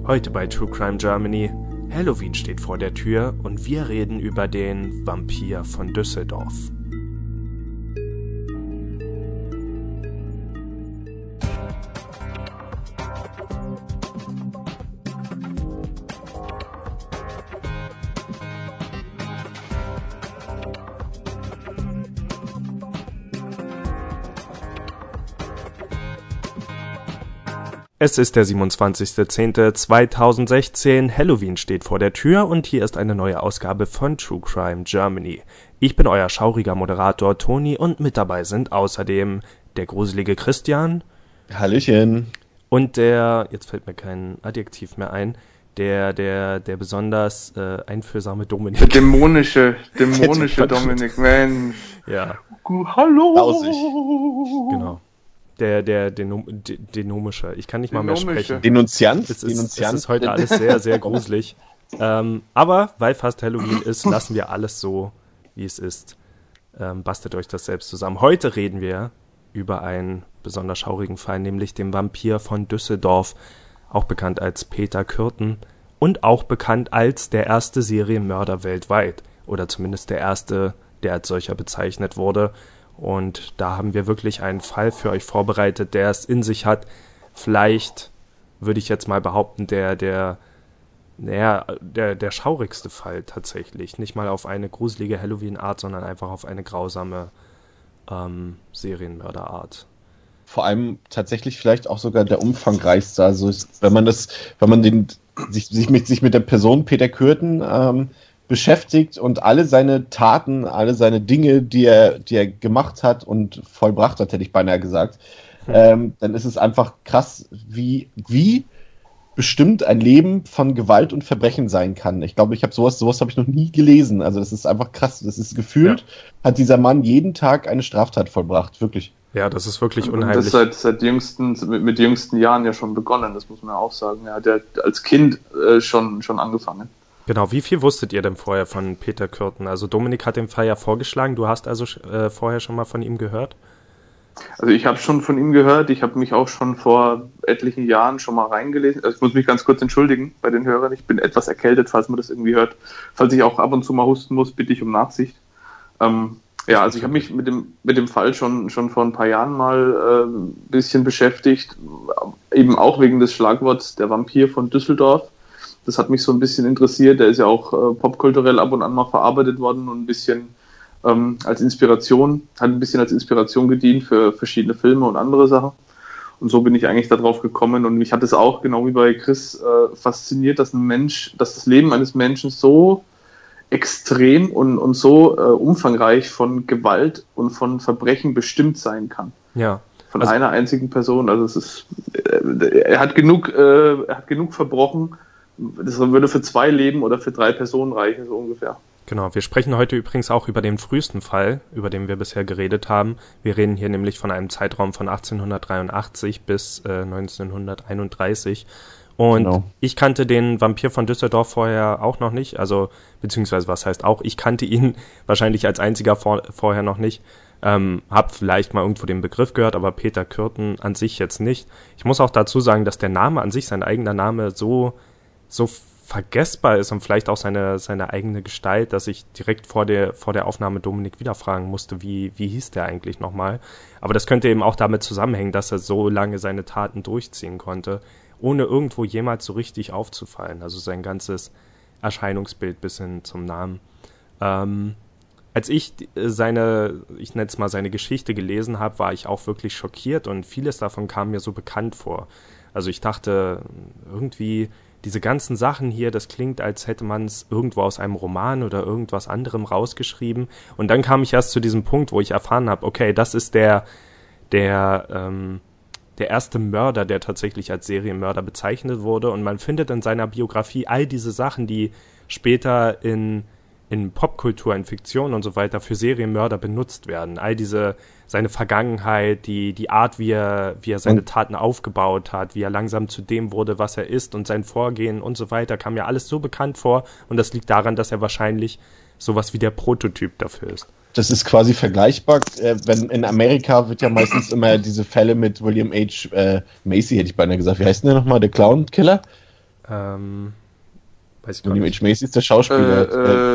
Heute bei True Crime Germany. Halloween steht vor der Tür und wir reden über den Vampir von Düsseldorf. Es ist der 27.10.2016, Halloween steht vor der Tür und hier ist eine neue Ausgabe von True Crime Germany. Ich bin euer schauriger Moderator Toni und mit dabei sind außerdem der gruselige Christian. Hallöchen. Und der, jetzt fällt mir kein Adjektiv mehr ein, der besonders einfühlsame Dominik. Der dämonische Dominik, Mensch. Ja. Hallo. Lausig. Genau. Der denomische. Ich kann nicht mal mehr sprechen. Denunziant. Es ist heute alles sehr, sehr gruselig. Aber weil fast Halloween ist, lassen wir alles so, wie es ist. Bastelt euch das selbst zusammen. Heute reden wir über einen besonders schaurigen Fall, nämlich den Vampir von Düsseldorf, auch bekannt als Peter Kürten und auch bekannt als der erste Serienmörder weltweit. Oder zumindest der erste, der als solcher bezeichnet wurde. Und da haben wir wirklich einen Fall für euch vorbereitet, der es in sich hat. Vielleicht würde ich jetzt mal behaupten, der schaurigste Fall tatsächlich. Nicht mal auf eine gruselige Halloween-Art, sondern einfach auf eine grausame Serienmörderart. Vor allem tatsächlich vielleicht auch sogar der umfangreichste. Also wenn man sich mit der Person Peter Kürten beschäftigt und alle seine Taten, alle seine Dinge, die er gemacht hat und vollbracht hat, hätte ich beinahe gesagt, dann ist es einfach krass, wie bestimmt ein Leben von Gewalt und Verbrechen sein kann. Ich glaube, sowas habe ich noch nie gelesen. Also das ist einfach krass. Das ist gefühlt, hat dieser Mann jeden Tag eine Straftat vollbracht, wirklich. Ja, das ist wirklich unheimlich. Und das seit mit jüngsten Jahren ja schon begonnen, das muss man ja auch sagen. Er hat ja als Kind schon angefangen. Genau, wie viel wusstet ihr denn vorher von Peter Kürten? Also Dominik hat den Fall ja vorgeschlagen, du hast also vorher schon mal von ihm gehört? Also ich habe schon von ihm gehört, ich habe mich auch schon vor etlichen Jahren schon mal reingelesen. Also ich muss mich ganz kurz entschuldigen bei den Hörern, ich bin etwas erkältet, falls man das irgendwie hört. Falls ich auch ab und zu mal husten muss, bitte ich um Nachsicht. Also ich habe mich mit dem Fall schon vor ein paar Jahren mal ein bisschen beschäftigt, eben auch wegen des Schlagworts der Vampir von Düsseldorf. Das hat mich so ein bisschen interessiert. Der ist ja auch popkulturell ab und an mal verarbeitet worden und ein bisschen als Inspiration gedient für verschiedene Filme und andere Sachen. Und so bin ich eigentlich darauf gekommen. Und mich hat es auch, genau wie bei Chris, fasziniert, dass das Leben eines Menschen so extrem und so umfangreich von Gewalt und von Verbrechen bestimmt sein kann. Ja. Von einer einzigen Person. Also er hat genug verbrochen. Das würde für 2 Leben oder für 3 Personen reichen, so ungefähr. Genau, wir sprechen heute übrigens auch über den frühesten Fall, über den wir bisher geredet haben. Wir reden hier nämlich von einem Zeitraum von 1883 bis 1931. Und genau. Ich kannte den Vampir von Düsseldorf vorher auch noch nicht, also beziehungsweise was heißt auch, ich kannte ihn wahrscheinlich als einziger vorher noch nicht. Hab vielleicht mal irgendwo den Begriff gehört, aber Peter Kürten an sich jetzt nicht. Ich muss auch dazu sagen, dass der Name an sich, sein eigener Name, so vergessbar ist und vielleicht auch seine eigene Gestalt, dass ich direkt vor der Aufnahme Dominik wieder fragen musste, wie hieß der eigentlich nochmal. Aber das könnte eben auch damit zusammenhängen, dass er so lange seine Taten durchziehen konnte, ohne irgendwo jemals so richtig aufzufallen. Also sein ganzes Erscheinungsbild bis hin zum Namen. Als ich nenne es mal seine Geschichte gelesen habe, war ich auch wirklich schockiert und vieles davon kam mir so bekannt vor. Also ich dachte irgendwie, diese ganzen Sachen hier, das klingt, als hätte man es irgendwo aus einem Roman oder irgendwas anderem rausgeschrieben. Und dann kam ich erst zu diesem Punkt, wo ich erfahren habe, okay, das ist der erste Mörder, der tatsächlich als Serienmörder bezeichnet wurde. Und man findet in seiner Biografie all diese Sachen, die später in Popkultur, in Fiktion und so weiter für Serienmörder benutzt werden. All seine Vergangenheit, die Art, wie er seine Taten aufgebaut hat, wie er langsam zu dem wurde, was er ist und sein Vorgehen und so weiter, kam mir alles so bekannt vor. Und das liegt daran, dass er wahrscheinlich sowas wie der Prototyp dafür ist. Das ist quasi vergleichbar. Wenn in Amerika wird ja meistens immer diese Fälle mit William H. Macy, hätte ich beinahe gesagt. Wie heißt denn der nochmal? Der Clown-Killer? Weiß ich gar nicht. Macy ist der Schauspieler.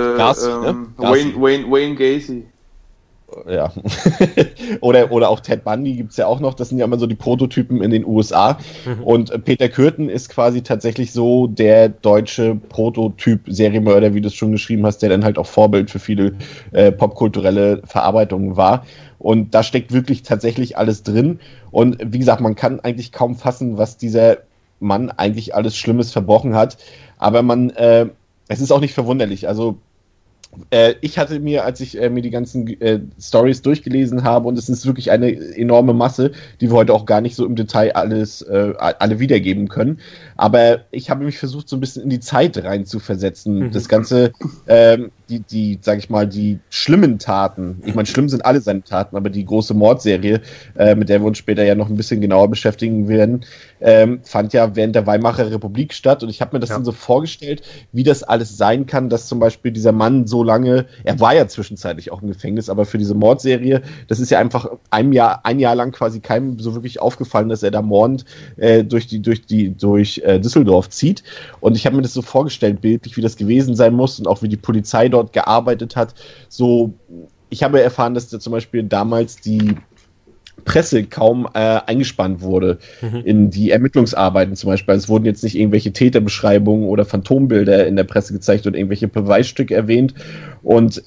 Wayne Gacy. Ja. oder auch Ted Bundy gibt's ja auch noch. Das sind ja immer so die Prototypen in den USA. Und Peter Kürten ist quasi tatsächlich so der deutsche Prototyp-Serienmörder, wie du es schon geschrieben hast, der dann halt auch Vorbild für viele popkulturelle Verarbeitungen war. Und da steckt wirklich tatsächlich alles drin. Und wie gesagt, man kann eigentlich kaum fassen, was dieser Mann eigentlich alles Schlimmes verbrochen hat. Aber es ist auch nicht verwunderlich. Also ich hatte mir, als ich mir die ganzen Stories durchgelesen habe, und es ist wirklich eine enorme Masse, die wir heute auch gar nicht so im Detail alle wiedergeben können, aber ich habe mich versucht, so ein bisschen in die Zeit rein zu versetzen. Das Ganze, sag ich mal, die schlimmen Taten, ich meine, schlimm sind alle seine Taten, aber die große Mordserie, mit der wir uns später ja noch ein bisschen genauer beschäftigen werden, fand ja während der Weimarer Republik statt, und ich habe mir das dann so vorgestellt, wie das alles sein kann, dass zum Beispiel dieser Mann so lange, er war ja zwischenzeitlich auch im Gefängnis, aber für diese Mordserie, das ist ja einfach ein Jahr lang quasi keinem so wirklich aufgefallen, dass er da mordend durch Düsseldorf zieht, und ich habe mir das so vorgestellt, bildlich, wie das gewesen sein muss und auch wie die Polizei dort gearbeitet hat. So, ich habe erfahren, dass da zum Beispiel damals die Presse kaum eingespannt wurde in die Ermittlungsarbeiten zum Beispiel. Es wurden jetzt nicht irgendwelche Täterbeschreibungen oder Phantombilder in der Presse gezeigt oder irgendwelche Beweisstücke erwähnt, und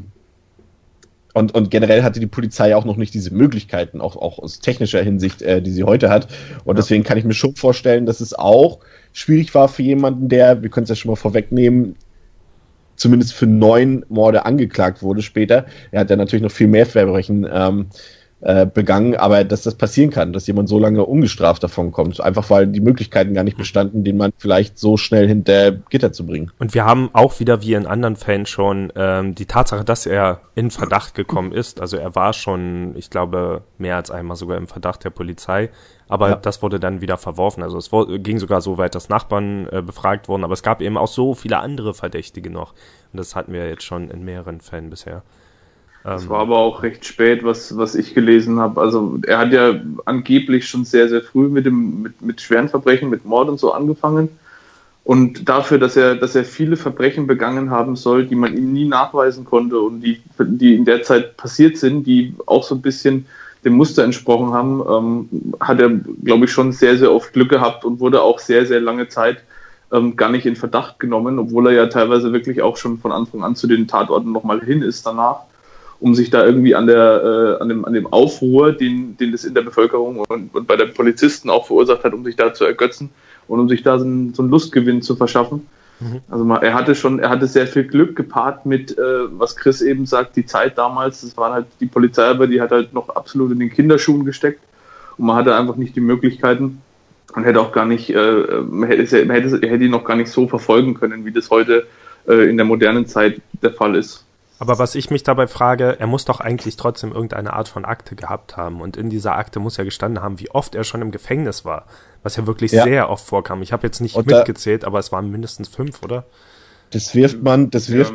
generell hatte die Polizei auch noch nicht diese Möglichkeiten, auch aus technischer Hinsicht, die sie heute hat. Und deswegen kann ich mir schon vorstellen, dass es auch schwierig war für jemanden, der, wir können es ja schon mal vorwegnehmen, zumindest für 9 Morde angeklagt wurde später. Er hat ja natürlich noch viel mehr Verbrechen begangen, aber dass das passieren kann, dass jemand so lange ungestraft davon kommt, einfach weil die Möglichkeiten gar nicht bestanden, den man vielleicht so schnell hinter Gitter zu bringen. Und wir haben auch wieder, wie in anderen Fällen schon, die Tatsache, dass er in Verdacht gekommen ist, also er war schon, ich glaube, mehr als einmal sogar im Verdacht der Polizei, aber das wurde dann wieder verworfen, also es ging sogar so weit, dass Nachbarn befragt wurden, aber es gab eben auch so viele andere Verdächtige noch, und das hatten wir jetzt schon in mehreren Fällen bisher. Das war aber auch recht spät, was ich gelesen habe. Also er hat ja angeblich schon sehr, sehr früh mit schweren Verbrechen, mit Mord und so angefangen. Und dafür, dass er viele Verbrechen begangen haben soll, die man ihm nie nachweisen konnte und die in der Zeit passiert sind, die auch so ein bisschen dem Muster entsprochen haben, hat er, glaube ich, schon sehr, sehr oft Glück gehabt und wurde auch sehr, sehr lange Zeit gar nicht in Verdacht genommen, obwohl er ja teilweise wirklich auch schon von Anfang an zu den Tatorten nochmal hin ist danach, um sich da irgendwie an dem Aufruhr, den das in der Bevölkerung und bei den Polizisten auch verursacht hat, um sich da zu ergötzen und um sich da so einen Lustgewinn zu verschaffen. Also er hatte sehr viel Glück gepaart mit, was Chris eben sagt, die Zeit damals, das waren halt die Polizei, aber die hat halt noch absolut in den Kinderschuhen gesteckt, und man hatte einfach nicht die Möglichkeiten und hätte auch gar nicht, hätte ihn noch gar nicht so verfolgen können, wie das heute in der modernen Zeit der Fall ist. Aber was ich mich dabei frage, er muss doch eigentlich trotzdem irgendeine Art von Akte gehabt haben. Und in dieser Akte muss er gestanden haben, wie oft er schon im Gefängnis war. Was ja wirklich sehr oft vorkam. Ich habe jetzt nicht mitgezählt, aber es waren mindestens 5, oder? Das wirft man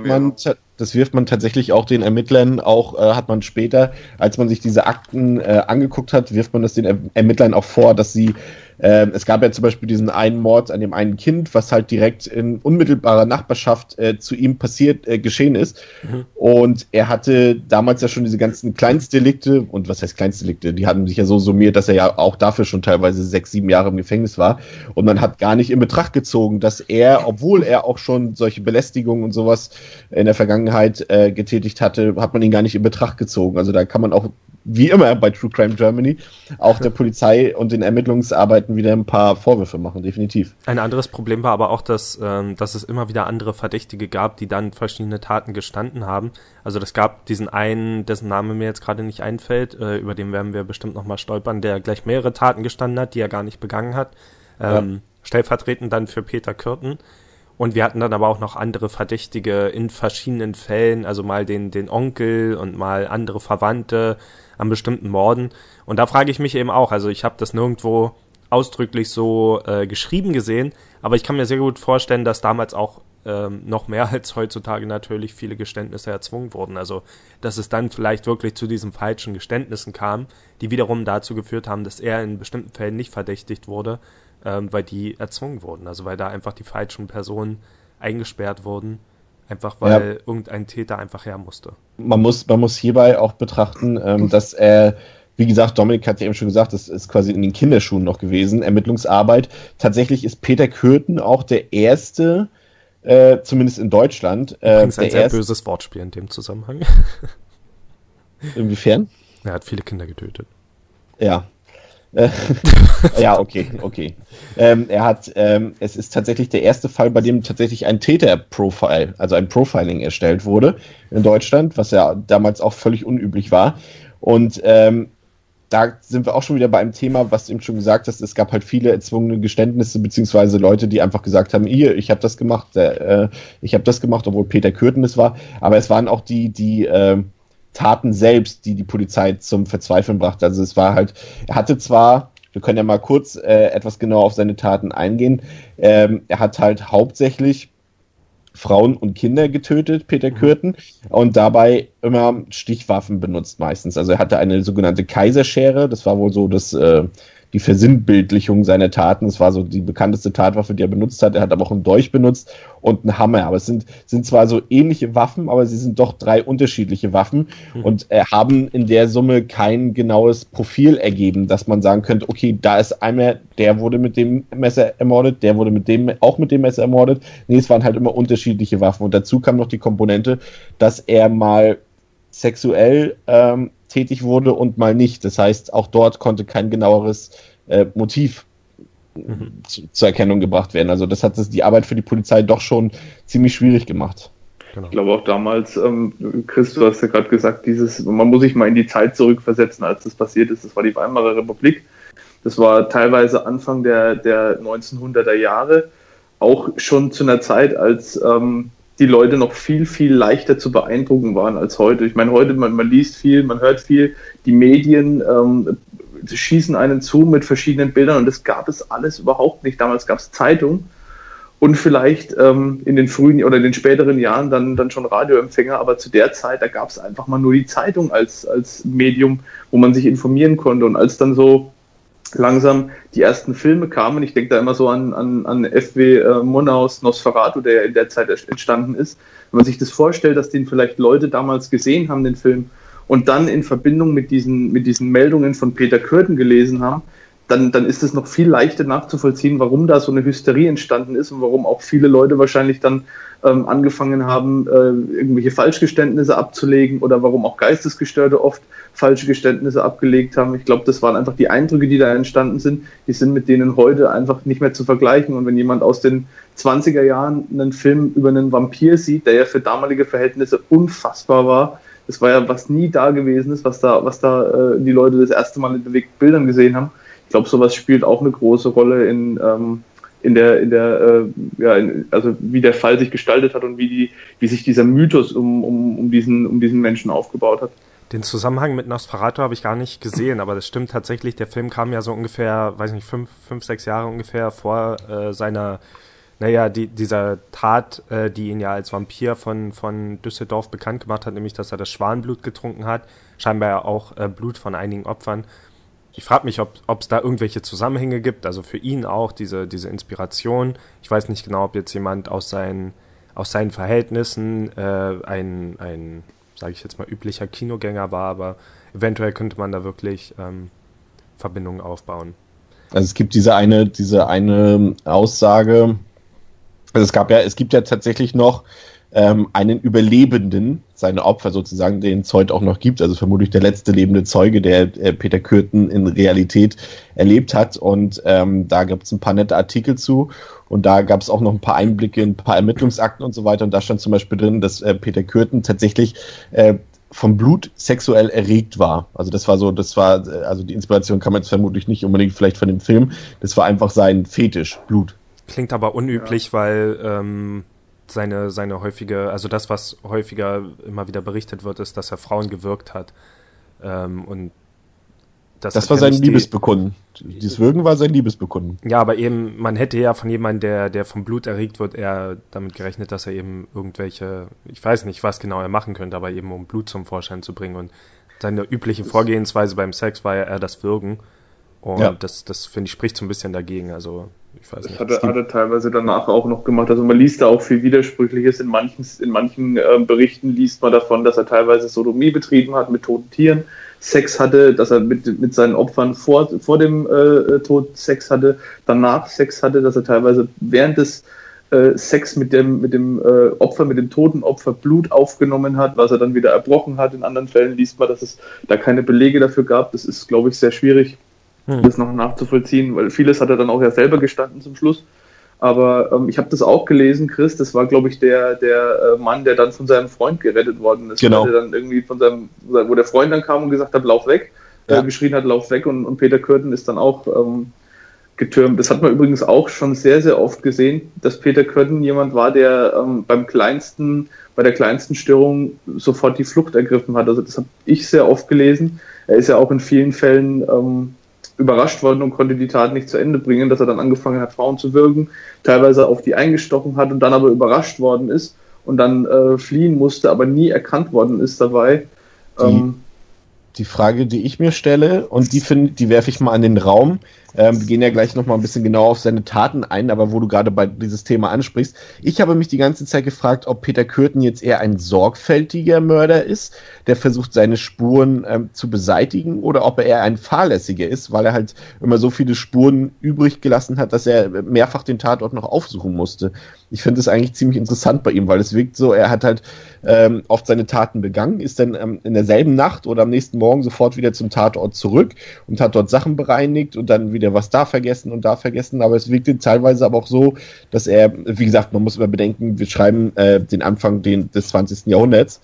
tatsächlich auch den Ermittlern, hat man später, als man sich diese Akten angeguckt hat, wirft man das den Ermittlern auch vor, dass sie es gab ja zum Beispiel diesen einen Mord an dem einen Kind, was halt direkt in unmittelbarer Nachbarschaft zu ihm geschehen ist. Und er hatte damals ja schon diese ganzen Kleinstdelikte, und was heißt Kleinstdelikte? Die hatten sich ja so summiert, dass er ja auch dafür schon teilweise 6-7 Jahre im Gefängnis war. Und man hat gar nicht in Betracht gezogen, dass er, obwohl er auch schon solche Belästigungen und sowas in der Vergangenheit getätigt hatte, hat man ihn gar nicht in Betracht gezogen. Also da kann man auch, wie immer bei True Crime Germany, auch der Polizei und den Ermittlungsarbeiten wieder ein paar Vorwürfe machen, definitiv. Ein anderes Problem war aber auch, dass es immer wieder andere Verdächtige gab, die dann verschiedene Taten gestanden haben. Also das gab diesen einen, dessen Name mir jetzt gerade nicht einfällt, über den werden wir bestimmt nochmal stolpern, der gleich mehrere Taten gestanden hat, die er gar nicht begangen hat. Stellvertretend dann für Peter Kürten. Und wir hatten dann aber auch noch andere Verdächtige in verschiedenen Fällen, also mal den Onkel und mal andere Verwandte an bestimmten Morden. Und da frage ich mich eben auch, also ich habe das nirgendwo ausdrücklich so geschrieben gesehen, aber ich kann mir sehr gut vorstellen, dass damals auch noch mehr als heutzutage natürlich viele Geständnisse erzwungen wurden. Also dass es dann vielleicht wirklich zu diesen falschen Geständnissen kam, die wiederum dazu geführt haben, dass er in bestimmten Fällen nicht verdächtigt wurde, weil die erzwungen wurden. Also weil da einfach die falschen Personen eingesperrt wurden, einfach weil irgendein Täter einfach her musste. Man muss hierbei auch betrachten, dass er, wie gesagt, Dominik hat ja eben schon gesagt, das ist quasi in den Kinderschuhen noch gewesen, Ermittlungsarbeit. Tatsächlich ist Peter Kürten auch der erste, zumindest in Deutschland. Übrigens ein sehr böses Wortspiel in dem Zusammenhang. Inwiefern? Er hat viele Kinder getötet. Ja. Ja, okay. Es ist tatsächlich der erste Fall, bei dem tatsächlich ein Täter-Profile, also ein Profiling erstellt wurde in Deutschland, was ja damals auch völlig unüblich war. Und da sind wir auch schon wieder bei einem Thema, was du eben schon gesagt hast, es gab halt viele erzwungene Geständnisse, beziehungsweise Leute, die einfach gesagt haben, ich habe das gemacht, obwohl Peter Kürten es war, aber es waren auch die Taten selbst, die Polizei zum Verzweifeln brachte. Also es war halt, er hatte zwar, wir können ja mal kurz etwas genauer auf seine Taten eingehen, er hat halt hauptsächlich Frauen und Kinder getötet, Peter Kürten, und dabei immer Stichwaffen benutzt meistens. Also er hatte eine sogenannte Kaiserschere, das war wohl so die Versinnbildlichung seiner Taten. Das war so die bekannteste Tatwaffe, die er benutzt hat. Er hat aber auch einen Dolch benutzt und einen Hammer. Aber es sind zwar so ähnliche Waffen, aber sie sind doch 3 unterschiedliche Waffen und haben in der Summe kein genaues Profil ergeben, dass man sagen könnte, okay, da ist einmal, der wurde mit dem Messer ermordet, der wurde mit dem Messer ermordet. Nee, es waren halt immer unterschiedliche Waffen. Und dazu kam noch die Komponente, dass er mal sexuell tätig wurde und mal nicht. Das heißt, auch dort konnte kein genaueres Motiv zur Erkennung gebracht werden. Also das hat die Arbeit für die Polizei doch schon ziemlich schwierig gemacht. Genau. Ich glaube auch damals, Chris, du hast ja gerade gesagt, man muss sich mal in die Zeit zurückversetzen, als das passiert ist. Das war die Weimarer Republik. Das war teilweise Anfang der 1900er Jahre, auch schon zu einer Zeit, als die Leute noch viel, viel leichter zu beeindrucken waren als heute. Ich meine, heute, man liest viel, man hört viel, die Medien schießen einen zu mit verschiedenen Bildern und das gab es alles überhaupt nicht. Damals gab es Zeitungen und vielleicht in den frühen oder in den späteren Jahren dann schon Radioempfänger, aber zu der Zeit, da gab es einfach mal nur die Zeitung als Medium, wo man sich informieren konnte. Und als dann so langsam die ersten Filme kamen, ich denke da immer so an F.W. Murnaus Nosferatu, der ja in der Zeit entstanden ist, wenn man sich das vorstellt, dass den vielleicht Leute damals gesehen haben, den Film, und dann in Verbindung mit diesen Meldungen von Peter Kürten gelesen haben, dann ist es noch viel leichter nachzuvollziehen, warum da so eine Hysterie entstanden ist und warum auch viele Leute wahrscheinlich dann angefangen haben, irgendwelche Falschgeständnisse abzulegen oder warum auch Geistesgestörte oft falsche Geständnisse abgelegt haben. Ich glaube, das waren einfach die Eindrücke, die da entstanden sind. Die sind mit denen heute einfach nicht mehr zu vergleichen. Und wenn jemand aus den 20er Jahren einen Film über einen Vampir sieht, der ja für damalige Verhältnisse unfassbar war, das war ja was nie da gewesen ist, was da die Leute das erste Mal in bewegten Bildern gesehen haben. Ich glaube, sowas spielt auch eine große Rolle also wie der Fall sich gestaltet hat und wie sich dieser Mythos um diesen Menschen aufgebaut hat. Den Zusammenhang mit Nosferatu habe ich gar nicht gesehen, aber das stimmt tatsächlich. Der Film kam ja so ungefähr, 5-6 Jahre ungefähr vor dieser Tat, die ihn ja als Vampir von Düsseldorf bekannt gemacht hat, nämlich, dass er das Schwanblut getrunken hat. Scheinbar ja auch Blut von einigen Opfern. Ich frage mich, ob es da irgendwelche Zusammenhänge gibt, also für ihn auch diese Inspiration. Ich weiß nicht genau, ob jetzt jemand aus seinen Verhältnissen ein sage ich jetzt mal, üblicher Kinogänger war, aber eventuell könnte man da wirklich Verbindungen aufbauen. Also es gibt diese eine Aussage, also es gibt ja tatsächlich noch einen Überlebenden, seine Opfer sozusagen, den es heute auch noch gibt, also vermutlich der letzte lebende Zeuge, der Peter Kürten in Realität erlebt hat, und da gibt es ein paar nette Artikel zu und da gab es auch noch ein paar Einblicke in ein paar Ermittlungsakten und so weiter, und da stand zum Beispiel drin, dass Peter Kürten tatsächlich vom Blut sexuell erregt war. Also also die Inspiration kam jetzt vermutlich nicht unbedingt vielleicht von dem Film, das war einfach sein Fetisch, Blut. Klingt aber unüblich, weil seine häufige, also das, was häufiger immer wieder berichtet wird, ist, dass er Frauen gewürgt hat. Und das war sein Liebesbekunden. Dieses Würgen war sein Liebesbekunden. Ja, aber eben, man hätte ja von jemandem, der vom Blut erregt wird, eher damit gerechnet, dass er eben irgendwelche, ich weiß nicht, was genau er machen könnte, aber eben um Blut zum Vorschein zu bringen. Und seine übliche Vorgehensweise beim Sex war ja eher das Würgen. Und das finde ich, spricht so ein bisschen dagegen. Also, ich weiß nicht. Das hat er teilweise danach auch noch gemacht. Also man liest da auch viel Widersprüchliches. In manchen Berichten liest man davon, dass er teilweise Sodomie betrieben hat mit toten Tieren, Sex hatte, dass er mit seinen Opfern vor dem Tod Sex hatte, danach Sex hatte, dass er teilweise während des Sex mit dem Opfer, mit dem toten Opfer Blut aufgenommen hat, was er dann wieder erbrochen hat. In anderen Fällen liest man, dass es da keine Belege dafür gab. Das ist, glaube ich, sehr schwierig, das noch nachzuvollziehen, weil vieles hat er dann auch ja selber gestanden zum Schluss. Aber ich habe das auch gelesen, Chris, das war, glaube ich, der Mann, der dann von seinem Freund gerettet worden ist. Genau. Der dann irgendwie wo der Freund dann kam und gesagt hat, lauf weg, geschrien hat, lauf weg, und Peter Kürten ist dann auch getürmt. Das hat man übrigens auch schon sehr, sehr oft gesehen, dass Peter Kürten jemand war, der bei der kleinsten Störung sofort die Flucht ergriffen hat. Also das habe ich sehr oft gelesen. Er ist ja auch in vielen Fällen überrascht worden und konnte die Tat nicht zu Ende bringen, dass er dann angefangen hat, Frauen zu würgen, teilweise auf die eingestochen hat und dann aber überrascht worden ist und dann fliehen musste, aber nie erkannt worden ist dabei. Die Frage, die ich mir stelle, und die werfe ich mal an den Raum. Wir gehen ja gleich nochmal ein bisschen genauer auf seine Taten ein, aber wo du gerade bei dieses Thema ansprichst, ich habe mich die ganze Zeit gefragt, ob Peter Kürten jetzt eher ein sorgfältiger Mörder ist, der versucht, seine Spuren zu beseitigen, oder ob er eher ein fahrlässiger ist, weil er halt immer so viele Spuren übrig gelassen hat, dass er mehrfach den Tatort noch aufsuchen musste. Ich finde es eigentlich ziemlich interessant bei ihm, weil es wirkt so, er hat halt oft seine Taten begangen, ist dann in derselben Nacht oder am nächsten Morgen sofort wieder zum Tatort zurück und hat dort Sachen bereinigt und dann wieder was da vergessen und da vergessen, aber es wirkte teilweise aber auch so, dass er, wie gesagt, man muss immer bedenken, wir schreiben den Anfang des 20. Jahrhunderts,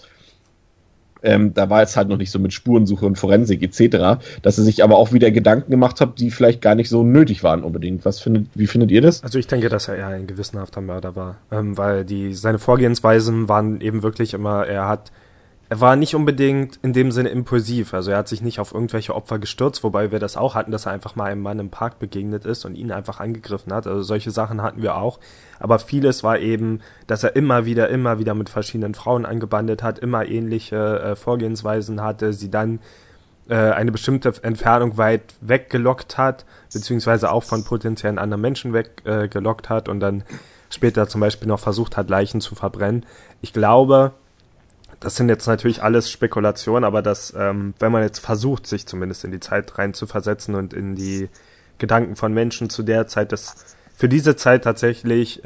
da war es halt noch nicht so mit Spurensuche und Forensik etc., dass er sich aber auch wieder Gedanken gemacht hat, die vielleicht gar nicht so nötig waren unbedingt. Wie findet ihr das? Also ich denke, dass er eher ein gewissenhafter Mörder war, weil seine Vorgehensweisen waren eben wirklich immer, er war nicht unbedingt in dem Sinne impulsiv, also er hat sich nicht auf irgendwelche Opfer gestürzt, wobei wir das auch hatten, dass er einfach mal einem Mann im Park begegnet ist und ihn einfach angegriffen hat, also solche Sachen hatten wir auch, aber vieles war eben, dass er immer wieder mit verschiedenen Frauen angebandelt hat, immer ähnliche Vorgehensweisen hatte, sie dann eine bestimmte Entfernung weit weggelockt hat, beziehungsweise auch von potenziellen anderen Menschen weggelockt hat und dann später zum Beispiel noch versucht hat, Leichen zu verbrennen. Ich glaube, das sind jetzt natürlich alles Spekulationen, aber wenn man jetzt versucht, sich zumindest in die Zeit rein zu versetzen und in die Gedanken von Menschen zu der Zeit, das für diese Zeit tatsächlich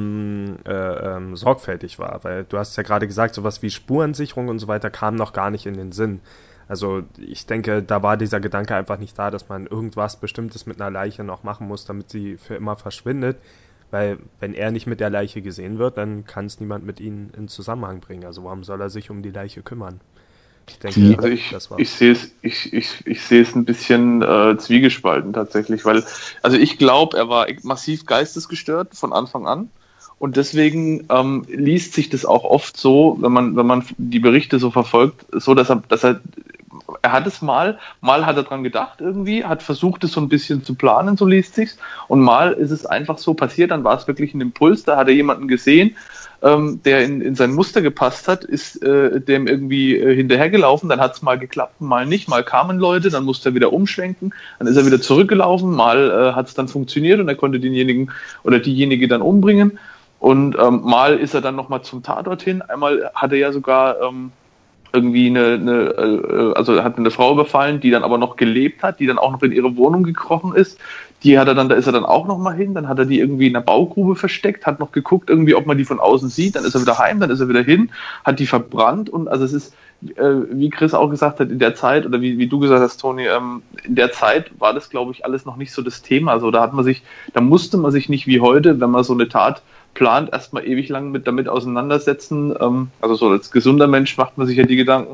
sorgfältig war, weil du hast ja gerade gesagt, sowas wie Spurensicherung und so weiter kam noch gar nicht in den Sinn. Also ich denke, da war dieser Gedanke einfach nicht da, dass man irgendwas Bestimmtes mit einer Leiche noch machen muss, damit sie für immer verschwindet. Weil wenn er nicht mit der Leiche gesehen wird, dann kann es niemand mit ihnen in Zusammenhang bringen. Also warum soll er sich um die Leiche kümmern? Ich denke, also ich sehe es ein bisschen zwiegespalten tatsächlich, weil also ich glaube, er war massiv geistesgestört von Anfang an und deswegen liest sich das auch oft so, wenn man die Berichte so verfolgt, so dass er hat es mal hat er dran gedacht irgendwie, hat versucht es so ein bisschen zu planen, so liest sich's, und mal ist es einfach so passiert, dann war es wirklich ein Impuls, da hat er jemanden gesehen, der in sein Muster gepasst hat, ist dem irgendwie hinterhergelaufen, dann hat es mal geklappt, mal nicht, mal kamen Leute, dann musste er wieder umschwenken, dann ist er wieder zurückgelaufen, mal hat es dann funktioniert und er konnte denjenigen oder diejenige dann umbringen und mal ist er dann nochmal zum Tatort hin, einmal hat er ja sogar irgendwie also hat eine Frau überfallen, die dann aber noch gelebt hat, die dann auch noch in ihre Wohnung gekrochen ist. Da ist er dann auch noch mal hin, dann hat er die irgendwie in einer Baugrube versteckt, hat noch geguckt irgendwie, ob man die von außen sieht, dann ist er wieder heim, dann ist er wieder hin, hat die verbrannt und also es ist, wie Chris auch gesagt hat, in der Zeit, oder wie du gesagt hast, Toni, in der Zeit war das, glaube ich, alles noch nicht so das Thema. Also da musste man sich nicht wie heute, wenn man so eine Tat plant, erstmal ewig lang damit auseinandersetzen. Also so als gesunder Mensch macht man sich ja die Gedanken,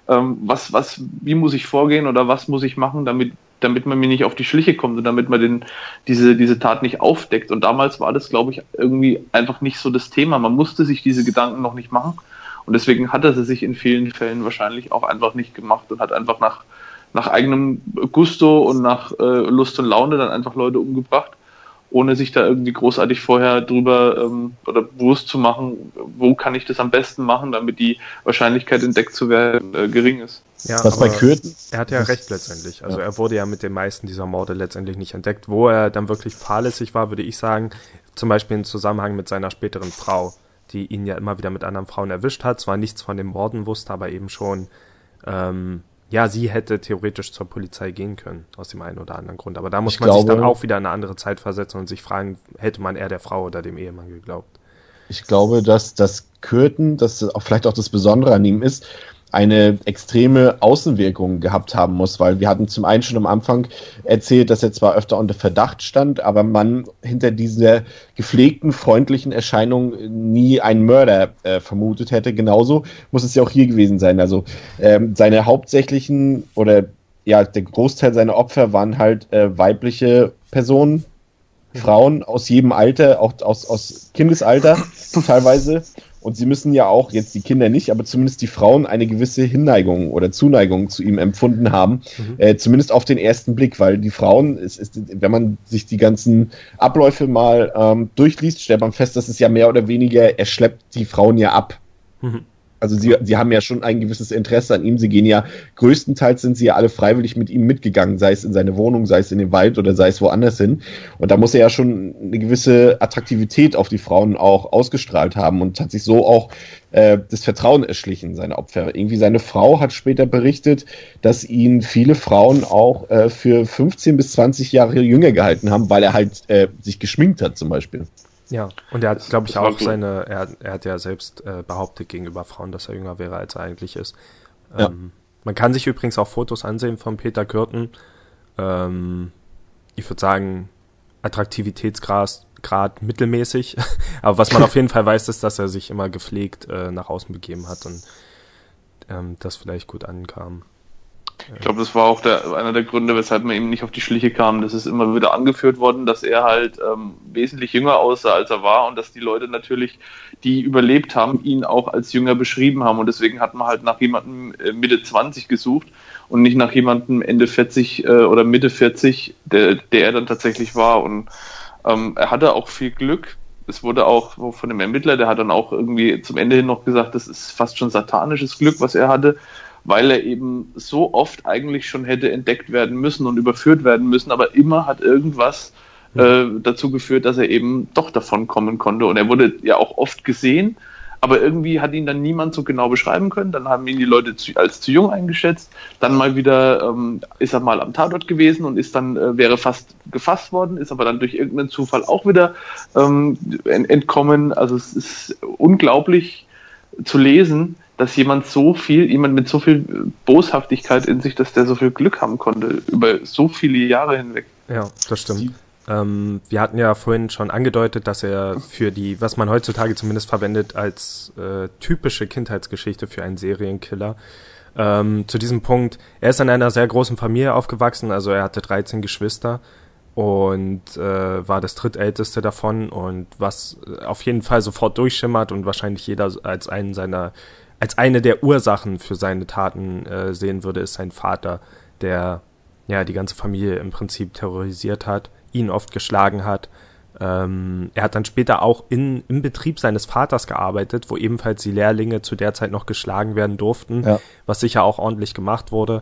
wie muss ich vorgehen oder was muss ich machen, damit man mir nicht auf die Schliche kommt und damit man diese Tat nicht aufdeckt. Und damals war das, glaube ich, irgendwie einfach nicht so das Thema. Man musste sich diese Gedanken noch nicht machen. Und deswegen hat er sie sich in vielen Fällen wahrscheinlich auch einfach nicht gemacht und hat einfach nach eigenem Gusto und nach Lust und Laune dann einfach Leute umgebracht, ohne sich da irgendwie großartig vorher drüber oder bewusst zu machen, wo kann ich das am besten machen, damit die Wahrscheinlichkeit entdeckt zu werden gering ist. Ja, was bei Kürten. Er hat ja recht letztendlich. Also er wurde ja mit den meisten dieser Morde letztendlich nicht entdeckt. Wo er dann wirklich fahrlässig war, würde ich sagen, zum Beispiel im Zusammenhang mit seiner späteren Frau, die ihn ja immer wieder mit anderen Frauen erwischt hat, zwar nichts von den Morden wusste, aber eben schon, sie hätte theoretisch zur Polizei gehen können, aus dem einen oder anderen Grund. Aber da muss man sich dann auch wieder in eine andere Zeit versetzen und sich fragen, hätte man eher der Frau oder dem Ehemann geglaubt? Ich glaube, dass das Kürten, das auch vielleicht auch das Besondere an ihm ist, eine extreme Außenwirkung gehabt haben muss, weil wir hatten zum einen schon am Anfang erzählt, dass er zwar öfter unter Verdacht stand, aber man hinter dieser gepflegten, freundlichen Erscheinung nie einen Mörder vermutet hätte. Genauso muss es ja auch hier gewesen sein. Also seine hauptsächlichen der Großteil seiner Opfer waren halt weibliche Personen, Frauen aus jedem Alter, auch aus Kindesalter teilweise. Und sie müssen ja auch, jetzt die Kinder nicht, aber zumindest die Frauen eine gewisse Hinneigung oder Zuneigung zu ihm empfunden haben. Zumindest auf den ersten Blick, weil die Frauen, wenn man sich die ganzen Abläufe mal durchliest, stellt man fest, dass es ja mehr oder weniger, er schleppt die Frauen ja ab. Also sie haben ja schon ein gewisses Interesse an ihm. Sie gehen ja, größtenteils sind sie ja alle freiwillig mit ihm mitgegangen, sei es in seine Wohnung, sei es in den Wald oder sei es woanders hin. Und da muss er ja schon eine gewisse Attraktivität auf die Frauen auch ausgestrahlt haben und hat sich so auch das Vertrauen erschlichen, seine Opfer. Irgendwie seine Frau hat später berichtet, dass ihn viele Frauen auch für 15 bis 20 Jahre jünger gehalten haben, weil er halt sich geschminkt hat zum Beispiel. Ja, und er hat, glaube ich, auch er hat ja selbst behauptet gegenüber Frauen, dass er jünger wäre, als er eigentlich ist. Ja. Man kann sich übrigens auch Fotos ansehen von Peter Kürten. Ich würde sagen, Attraktivitätsgrad mittelmäßig. Aber was man auf jeden Fall weiß, ist, dass er sich immer gepflegt nach außen begeben hat und das vielleicht gut ankam. Ich glaube, das war auch einer der Gründe, weshalb man ihm nicht auf die Schliche kam. Das ist immer wieder angeführt worden, dass er halt wesentlich jünger aussah, als er war und dass die Leute natürlich, die überlebt haben, ihn auch als jünger beschrieben haben. Und deswegen hat man halt nach jemandem Mitte 20 gesucht und nicht nach jemandem Ende 40 oder Mitte 40, der er dann tatsächlich war. Und er hatte auch viel Glück. Es wurde auch von dem Ermittler, der hat dann auch irgendwie zum Ende hin noch gesagt, das ist fast schon satanisches Glück, was er hatte, weil er eben so oft eigentlich schon hätte entdeckt werden müssen und überführt werden müssen, aber immer hat irgendwas dazu geführt, dass er eben doch davon kommen konnte. Und er wurde ja auch oft gesehen, aber irgendwie hat ihn dann niemand so genau beschreiben können. Dann haben ihn die Leute als zu jung eingeschätzt. Dann mal wieder ist er mal am Tatort gewesen und wäre fast gefasst worden, ist aber dann durch irgendeinen Zufall auch wieder entkommen. Also es ist unglaublich zu lesen, dass jemand mit so viel Boshaftigkeit in sich, dass der so viel Glück haben konnte, über so viele Jahre hinweg. Ja, das stimmt. Wir hatten ja vorhin schon angedeutet, dass er für was man heutzutage zumindest verwendet als typische Kindheitsgeschichte für einen Serienkiller. Zu diesem Punkt, er ist in einer sehr großen Familie aufgewachsen, also er hatte 13 Geschwister und war das drittälteste davon, und was auf jeden Fall sofort durchschimmert und wahrscheinlich jeder als eine der Ursachen für seine Taten sehen würde, ist sein Vater, der ja die ganze Familie im Prinzip terrorisiert hat, ihn oft geschlagen hat. Er hat dann später auch im Betrieb seines Vaters gearbeitet, wo ebenfalls die Lehrlinge zu der Zeit noch geschlagen werden durften, was sicher auch ordentlich gemacht wurde.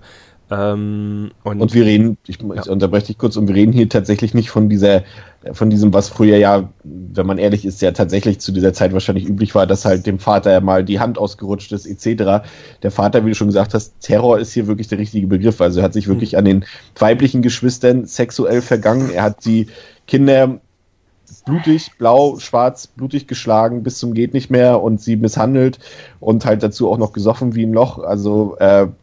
Und wir reden, ich unterbreche dich kurz, und wir reden hier tatsächlich nicht von diesem, was früher ja, wenn man ehrlich ist, ja tatsächlich zu dieser Zeit wahrscheinlich üblich war, dass halt dem Vater ja mal die Hand ausgerutscht ist, etc. Der Vater, wie du schon gesagt hast, Terror ist hier wirklich der richtige Begriff. Also er hat sich wirklich an den weiblichen Geschwistern sexuell vergangen. Er hat die Kinder blutig, blau, schwarz, blutig geschlagen bis zum geht nicht mehr und sie misshandelt und halt dazu auch noch gesoffen wie ein Loch. Also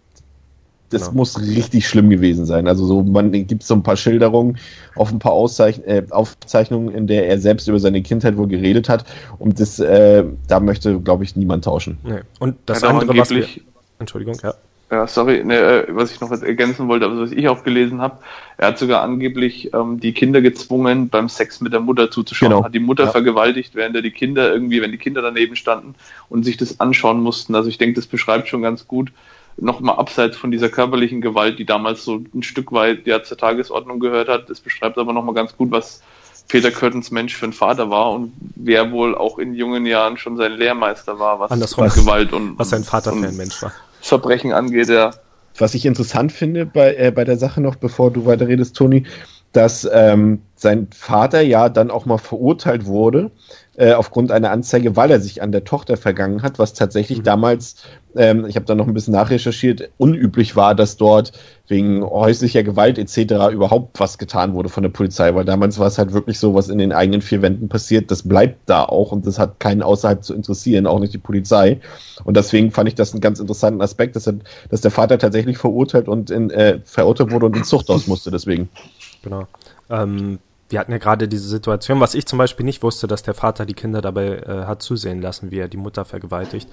das muss richtig schlimm gewesen sein. Also gibt so ein paar Schilderungen auf ein paar Aufzeichnungen, in der er selbst über seine Kindheit wohl geredet hat. Und das, da möchte, glaube ich, niemand tauschen. Nee. Und das andere, was wir... Entschuldigung, ja. Ja, sorry, was ich noch ergänzen wollte, aber was ich auch gelesen habe, er hat sogar angeblich die Kinder gezwungen, beim Sex mit der Mutter zuzuschauen. Genau. Hat die Mutter vergewaltigt, wenn die Kinder daneben standen und sich das anschauen mussten. Also ich denke, das beschreibt schon ganz gut, nochmal abseits von dieser körperlichen Gewalt, die damals so ein Stück weit zur Tagesordnung gehört hat. Das beschreibt aber nochmal ganz gut, was Peter Kürtens Mensch für ein Vater war und wer wohl auch in jungen Jahren schon sein Lehrmeister war, was Gewalt und was sein Vater für ein Mensch war. Verbrechen angeht, ja. Was ich interessant finde bei der Sache noch, bevor du weiterredest, Toni, dass sein Vater ja dann auch mal verurteilt wurde aufgrund einer Anzeige, weil er sich an der Tochter vergangen hat, was tatsächlich damals, ich habe da noch ein bisschen nachrecherchiert, unüblich war, dass dort wegen häuslicher Gewalt etc. überhaupt was getan wurde von der Polizei, weil damals war es halt wirklich so, was in den eigenen vier Wänden passiert, das bleibt da auch und das hat keinen außerhalb zu interessieren, auch nicht die Polizei. Und deswegen fand ich das einen ganz interessanten Aspekt, dass der Vater tatsächlich verurteilt wurde und ins Zuchthaus musste deswegen. Genau. Wir hatten ja gerade diese Situation, was ich zum Beispiel nicht wusste, dass der Vater die Kinder dabei hat zusehen lassen, wie er die Mutter vergewaltigt.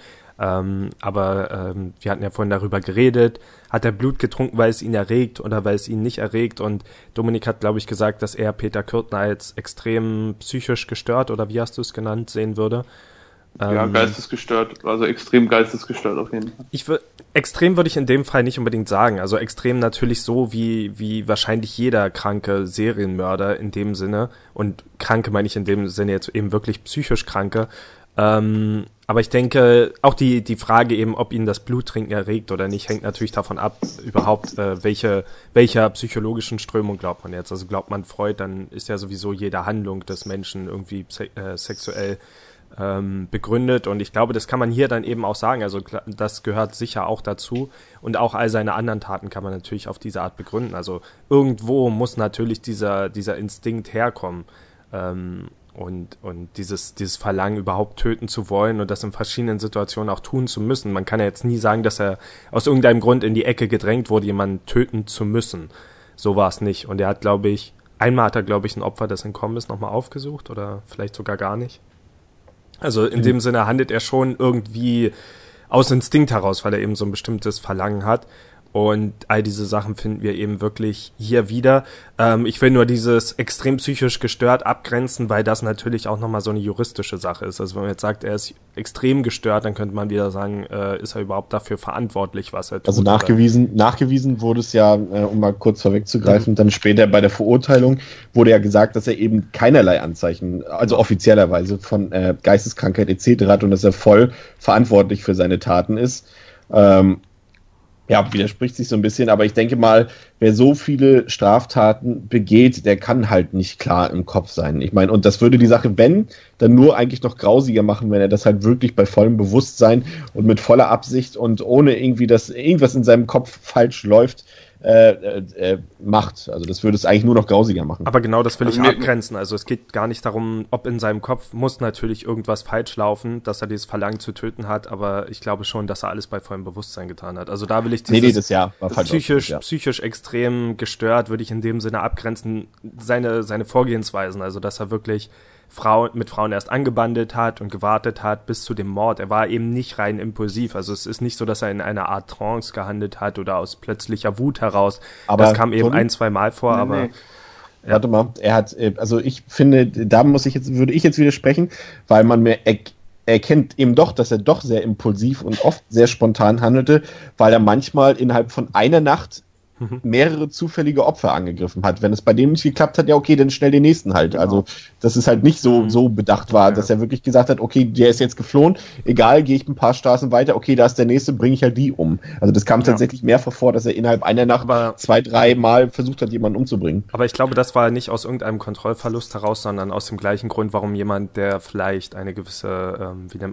Aber wir hatten ja vorhin darüber geredet, hat er Blut getrunken, weil es ihn erregt oder weil es ihn nicht erregt. Und Dominik hat, glaube ich, gesagt, dass er Peter Kürten als extrem psychisch gestört, oder wie hast du es genannt, sehen würde. Ja, geistesgestört, also extrem geistesgestört auf jeden Fall. Extrem würde ich in dem Fall nicht unbedingt sagen. Also extrem natürlich so wie wahrscheinlich jeder kranke Serienmörder in dem Sinne. Und Kranke meine ich in dem Sinne jetzt eben wirklich psychisch Kranke. Aber ich denke, auch die Frage eben, ob ihn das Bluttrinken erregt oder nicht, hängt natürlich davon ab, überhaupt welcher psychologischen Strömung glaubt man jetzt. Also glaubt man Freud, dann ist ja sowieso jede Handlung des Menschen irgendwie sexuell begründet, und ich glaube, das kann man hier dann eben auch sagen, also das gehört sicher auch dazu, und auch all seine anderen Taten kann man natürlich auf diese Art begründen, also irgendwo muss natürlich dieser Instinkt herkommen, und dieses Verlangen überhaupt töten zu wollen und das in verschiedenen Situationen auch tun zu müssen. Man kann ja jetzt nie sagen, dass er aus irgendeinem Grund in die Ecke gedrängt wurde, jemanden töten zu müssen. So war es nicht, und er hat, einmal hat er, ein Opfer, das entkommen ist, nochmal aufgesucht, oder vielleicht sogar gar nicht. Also in dem Sinne handelt er schon irgendwie aus Instinkt heraus, weil er eben so ein bestimmtes Verlangen hat. Und all diese Sachen finden wir eben wirklich hier wieder. Ich will nur dieses extrem psychisch gestört abgrenzen, weil das natürlich auch nochmal so eine juristische Sache ist. Also wenn man jetzt sagt, er ist extrem gestört, dann könnte man wieder sagen, ist er überhaupt dafür verantwortlich, was er tut? Also nachgewiesen wurde es ja, um mal kurz vorwegzugreifen, dann später bei der Verurteilung wurde ja gesagt, dass er eben keinerlei Anzeichen, also offiziellerweise von Geisteskrankheit etc. hat und dass er voll verantwortlich für seine Taten ist. Ja, widerspricht sich so ein bisschen, aber ich denke mal, wer so viele Straftaten begeht, der kann halt nicht klar im Kopf sein. Ich meine, und das würde die Sache, wenn, dann nur eigentlich noch grausiger machen, wenn er das halt wirklich bei vollem Bewusstsein und mit voller Absicht und ohne irgendwie, dass irgendwas in seinem Kopf falsch läuft, macht. Also das würde es eigentlich nur noch grausiger machen. Aber genau das will ich abgrenzen. Also es geht gar nicht darum, ob in seinem Kopf muss natürlich irgendwas falsch laufen, dass er dieses Verlangen zu töten hat, aber ich glaube schon, dass er alles bei vollem Bewusstsein getan hat. Also da will ich psychisch extrem gestört, würde ich in dem Sinne abgrenzen, seine Vorgehensweisen, also dass er wirklich mit Frauen erst angebandelt hat und gewartet hat bis zu dem Mord. Er war eben nicht rein impulsiv. Also es ist nicht so, dass er in einer Art Trance gehandelt hat oder aus plötzlicher Wut heraus. Aber das kam eben 1-2 Mal vor, aber... Nee. Ja. Warte mal, er hat, also ich finde, da würde ich jetzt widersprechen, weil man mir erkennt eben doch, dass er doch sehr impulsiv und oft sehr spontan handelte, weil er manchmal innerhalb von einer Nacht mehrere zufällige Opfer angegriffen hat. Wenn es bei dem nicht geklappt hat, ja okay, dann schnell den nächsten halt. Genau. Also, dass es halt nicht so bedacht war, dass er wirklich gesagt hat, okay, der ist jetzt geflohen, egal, gehe ich ein paar Straßen weiter, okay, da ist der nächste, bringe ich halt die um. Also das kam tatsächlich mehrfach vor, dass er innerhalb einer Nacht 2-3 Mal versucht hat, jemanden umzubringen. Aber ich glaube, das war nicht aus irgendeinem Kontrollverlust heraus, sondern aus dem gleichen Grund, warum jemand, der vielleicht eine gewisse,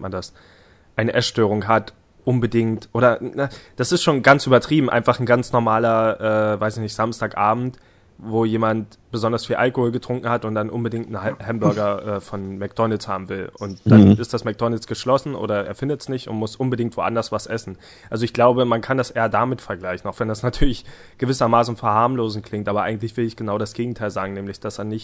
eine Essstörung hat, unbedingt, oder das ist schon ganz übertrieben, einfach ein ganz normaler, Samstagabend, wo jemand besonders viel Alkohol getrunken hat und dann unbedingt einen Hamburger von McDonald's haben will. Und dann ist das McDonald's geschlossen oder er findet es nicht und muss unbedingt woanders was essen. Also ich glaube, man kann das eher damit vergleichen, auch wenn das natürlich gewissermaßen verharmlosend klingt, aber eigentlich will ich genau das Gegenteil sagen, nämlich, dass er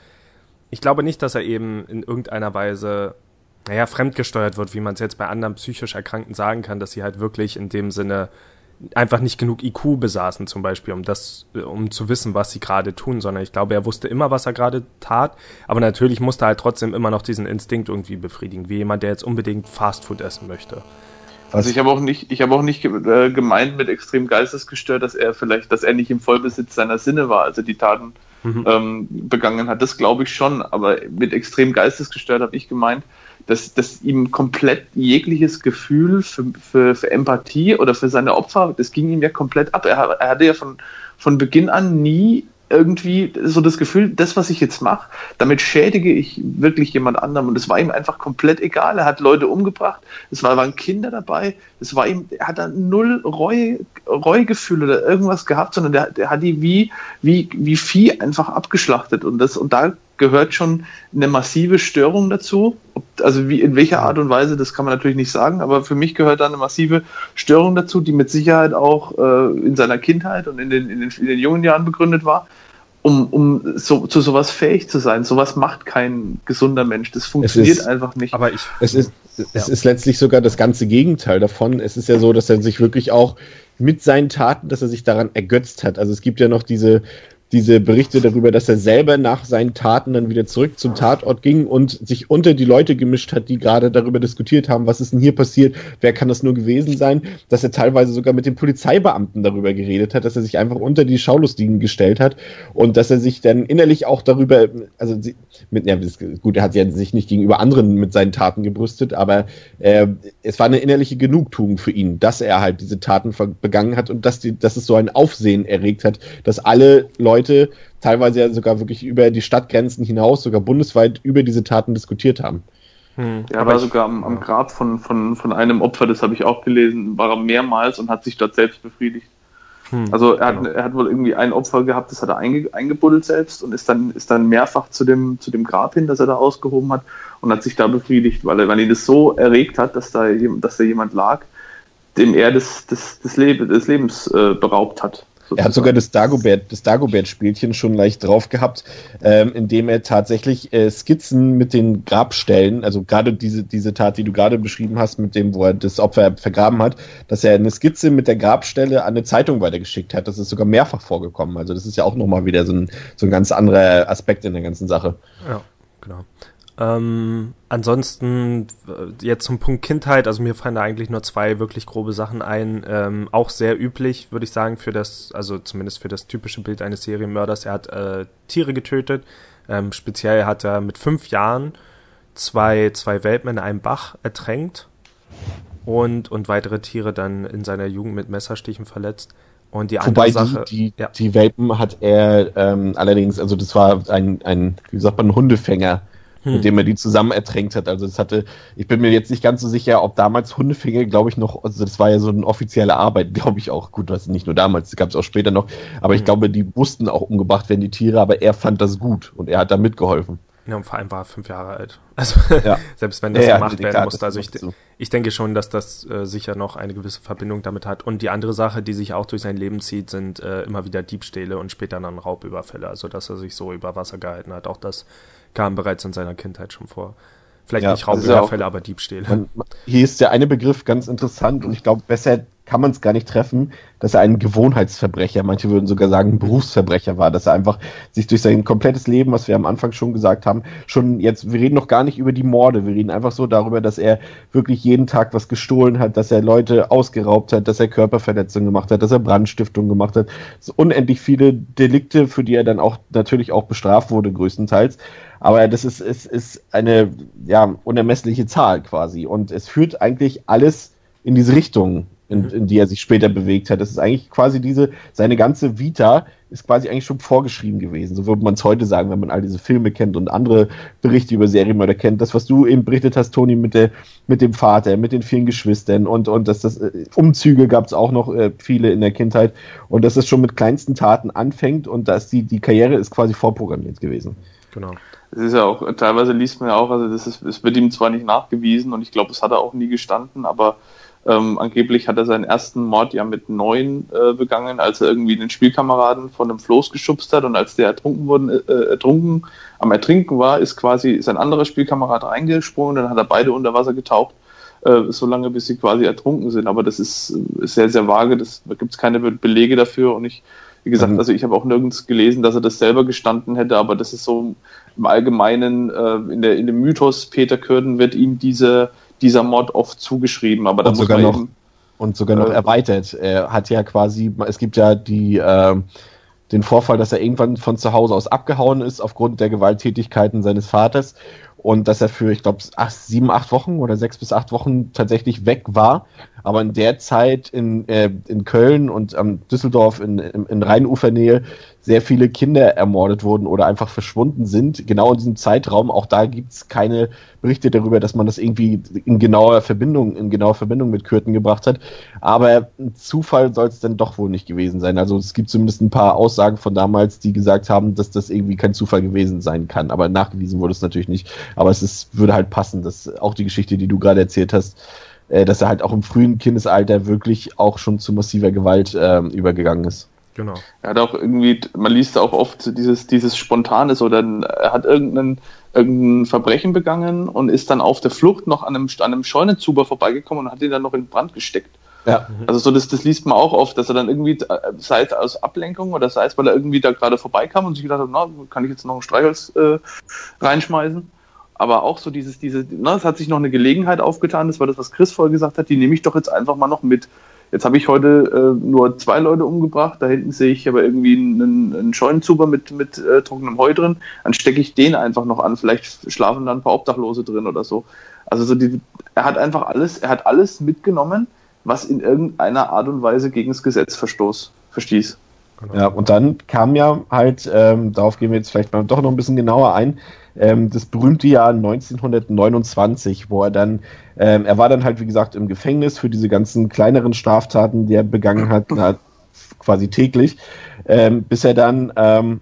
ich glaube nicht, dass er eben in irgendeiner Weise fremdgesteuert wird, wie man es jetzt bei anderen psychisch Erkrankten sagen kann, dass sie halt wirklich in dem Sinne einfach nicht genug IQ besaßen zum Beispiel, um zu wissen, was sie gerade tun, sondern ich glaube, er wusste immer, was er gerade tat, aber natürlich musste er halt trotzdem immer noch diesen Instinkt irgendwie befriedigen, wie jemand, der jetzt unbedingt Fastfood essen möchte. Also ich habe auch nicht gemeint mit extrem geistesgestört, dass er nicht im Vollbesitz seiner Sinne war, also die Taten begangen hat. Das glaube ich schon, aber mit extrem geistesgestört habe ich gemeint, dass ihm komplett jegliches Gefühl für Empathie oder für seine Opfer, das ging ihm ja komplett ab. Er hatte ja von Beginn an nie irgendwie so das Gefühl, das, was ich jetzt mache, damit schädige ich wirklich jemand anderem. Und es war ihm einfach komplett egal. Er hat Leute umgebracht, waren Kinder dabei, er hat da null Reuegefühle oder irgendwas gehabt, sondern der hat die wie Vieh einfach abgeschlachtet. Und da gehört schon eine massive Störung dazu. Also in welcher Art und Weise, das kann man natürlich nicht sagen, aber für mich gehört da eine massive Störung dazu, die mit Sicherheit auch in seiner Kindheit und in den jungen Jahren begründet war, um zu sowas fähig zu sein. Sowas macht kein gesunder Mensch. Das funktioniert einfach nicht. Aber es ist letztlich sogar das ganze Gegenteil davon. Es ist ja so, dass er sich wirklich auch mit seinen Taten, dass er sich daran ergötzt hat. Also es gibt ja noch diese Berichte darüber, dass er selber nach seinen Taten dann wieder zurück zum Tatort ging und sich unter die Leute gemischt hat, die gerade darüber diskutiert haben, was ist denn hier passiert, wer kann das nur gewesen sein, dass er teilweise sogar mit den Polizeibeamten darüber geredet hat, dass er sich einfach unter die Schaulustigen gestellt hat und dass er sich dann innerlich auch darüber, er hat ja sich nicht gegenüber anderen mit seinen Taten gebrüstet, aber es war eine innerliche Genugtuung für ihn, dass er halt diese Taten begangen hat und dass es so ein Aufsehen erregt hat, dass alle Leute teilweise ja sogar wirklich über die Stadtgrenzen hinaus, sogar bundesweit über diese Taten diskutiert haben. Er war sogar am Grab von einem Opfer, das habe ich auch gelesen, war er mehrmals und hat sich dort selbst befriedigt. Also er hat wohl irgendwie ein Opfer gehabt, das hat er eingebuddelt selbst und ist dann mehrfach zu dem Grab hin, das er da ausgehoben hat und hat sich da befriedigt, weil ihn das so erregt hat, dass da jemand lag, dem er des Lebens beraubt hat. Er hat sogar das Dagobert-Spielchen schon leicht drauf gehabt, indem er tatsächlich Skizzen mit den Grabstellen, also gerade diese Tat, die du gerade beschrieben hast, mit dem, wo er das Opfer vergraben hat, dass er eine Skizze mit der Grabstelle an eine Zeitung weitergeschickt hat. Das ist sogar mehrfach vorgekommen. Also das ist ja auch nochmal wieder so ein ganz anderer Aspekt in der ganzen Sache. Ja, genau. Ansonsten jetzt zum Punkt Kindheit, also mir fallen da eigentlich nur 2 wirklich grobe Sachen ein, auch sehr üblich, würde ich sagen, zumindest für das typische Bild eines Serienmörders. Er hat Tiere getötet, speziell hat er mit 5 Jahren zwei Welpen in einem Bach ertränkt und weitere Tiere dann in seiner Jugend mit Messerstichen verletzt. Und die andere Sache... Die Welpen hat er allerdings, also das war ein Hundefänger, mit dem er die zusammen ertränkt hat. Also ich bin mir jetzt nicht ganz so sicher, ob damals Hundefänger, glaube ich, noch, also das war ja so eine offizielle Arbeit, glaube ich auch. Gut, das nicht nur damals, das gab es auch später noch. Aber ich glaube, die mussten auch umgebracht werden, die Tiere, aber er fand das gut und er hat da mitgeholfen. Ja, und vor allem war er 5 Jahre alt. Also selbst wenn das gemacht werden musste. Also ich denke schon, dass das sicher noch eine gewisse Verbindung damit hat. Und die andere Sache, die sich auch durch sein Leben zieht, sind immer wieder Diebstähle und später dann Raubüberfälle. Also dass er sich so über Wasser gehalten hat. Auch das kam bereits in seiner Kindheit schon vor. Vielleicht nicht Raubüberfälle, aber Diebstähle. Hier ist der eine Begriff ganz interessant und ich glaube, besser kann man es gar nicht treffen, dass er ein Gewohnheitsverbrecher, manche würden sogar sagen Berufsverbrecher war, dass er einfach sich durch sein komplettes Leben, was wir am Anfang schon gesagt haben, wir reden noch gar nicht über die Morde, wir reden einfach so darüber, dass er wirklich jeden Tag was gestohlen hat, dass er Leute ausgeraubt hat, dass er Körperverletzungen gemacht hat, dass er Brandstiftung gemacht hat. So unendlich viele Delikte, für die er dann auch natürlich auch bestraft wurde, größtenteils. Aber das ist eine unermessliche Zahl quasi. Und es führt eigentlich alles in diese Richtung, in die er sich später bewegt hat. Das ist eigentlich quasi seine ganze Vita ist quasi eigentlich schon vorgeschrieben gewesen. So würde man es heute sagen, wenn man all diese Filme kennt und andere Berichte über Serienmörder kennt. Das, was du eben berichtet hast, Toni, mit dem Vater, mit den vielen Geschwistern und dass das Umzüge gab es auch noch viele in der Kindheit und dass es schon mit kleinsten Taten anfängt und dass die Karriere ist quasi vorprogrammiert gewesen. Genau. Es ist ja auch, teilweise liest man ja auch, also es wird ihm zwar nicht nachgewiesen und ich glaube, es hat er auch nie gestanden, aber angeblich hat er seinen ersten Mord ja mit 9 begangen, als er irgendwie den Spielkameraden von einem Floß geschubst hat und als der am Ertrinken war, ist quasi sein anderer Spielkamerad reingesprungen, dann hat er beide unter Wasser getaucht, so lange bis sie quasi ertrunken sind, aber das ist sehr, sehr vage, da gibt es keine Belege dafür und wie gesagt, also ich habe auch nirgends gelesen, dass er das selber gestanden hätte, aber das ist so im Allgemeinen, in dem Mythos Peter Kürten wird ihm dieser Mord oft zugeschrieben, aber da muss man sogar noch erweitert. Er hat ja quasi, es gibt ja den Vorfall, dass er irgendwann von zu Hause aus abgehauen ist aufgrund der Gewalttätigkeiten seines Vaters und dass er für, ich glaube, 7, 8 Wochen oder 6 bis 8 Wochen tatsächlich weg war. Aber in der Zeit in Köln und Düsseldorf in Rheinufernähe sehr viele Kinder ermordet wurden oder einfach verschwunden sind. Genau in diesem Zeitraum, auch da gibt's keine Berichte darüber, dass man das irgendwie in genauer Verbindung mit Kürten gebracht hat. Aber ein Zufall soll es dann doch wohl nicht gewesen sein. Also es gibt zumindest ein paar Aussagen von damals, die gesagt haben, dass das irgendwie kein Zufall gewesen sein kann. Aber nachgewiesen wurde es natürlich nicht. Aber würde halt passen, dass auch die Geschichte, die du gerade erzählt hast, dass er halt auch im frühen Kindesalter wirklich auch schon zu massiver Gewalt übergegangen ist. Genau. Er hat auch irgendwie, man liest auch oft dieses Spontanes oder er hat irgendein Verbrechen begangen und ist dann auf der Flucht noch an einem Scheunenzuber vorbeigekommen und hat ihn dann noch in Brand gesteckt. Ja. Also so das liest man auch oft, dass er dann irgendwie, sei es aus Ablenkung oder sei es, weil er irgendwie da gerade vorbeikam und sich gedacht hat, na, kann ich jetzt noch ein Streichholz reinschmeißen? Aber auch so es hat sich noch eine Gelegenheit aufgetan, das war das, was Chris vorher gesagt hat, die nehme ich doch jetzt einfach mal noch mit. Jetzt habe ich heute nur 2 Leute umgebracht, da hinten sehe ich aber irgendwie einen Scheunenzuber mit trockenem Heu drin, dann stecke ich den einfach noch an, vielleicht schlafen da ein paar Obdachlose drin oder so. Also er hat alles mitgenommen, was in irgendeiner Art und Weise gegen das Gesetz verstieß. Genau. Ja, und dann kam ja halt, darauf gehen wir jetzt vielleicht mal doch noch ein bisschen genauer ein, das berühmte Jahr 1929, wo er war dann halt, wie gesagt, im Gefängnis für diese ganzen kleineren Straftaten, die er begangen hat, quasi täglich, bis er dann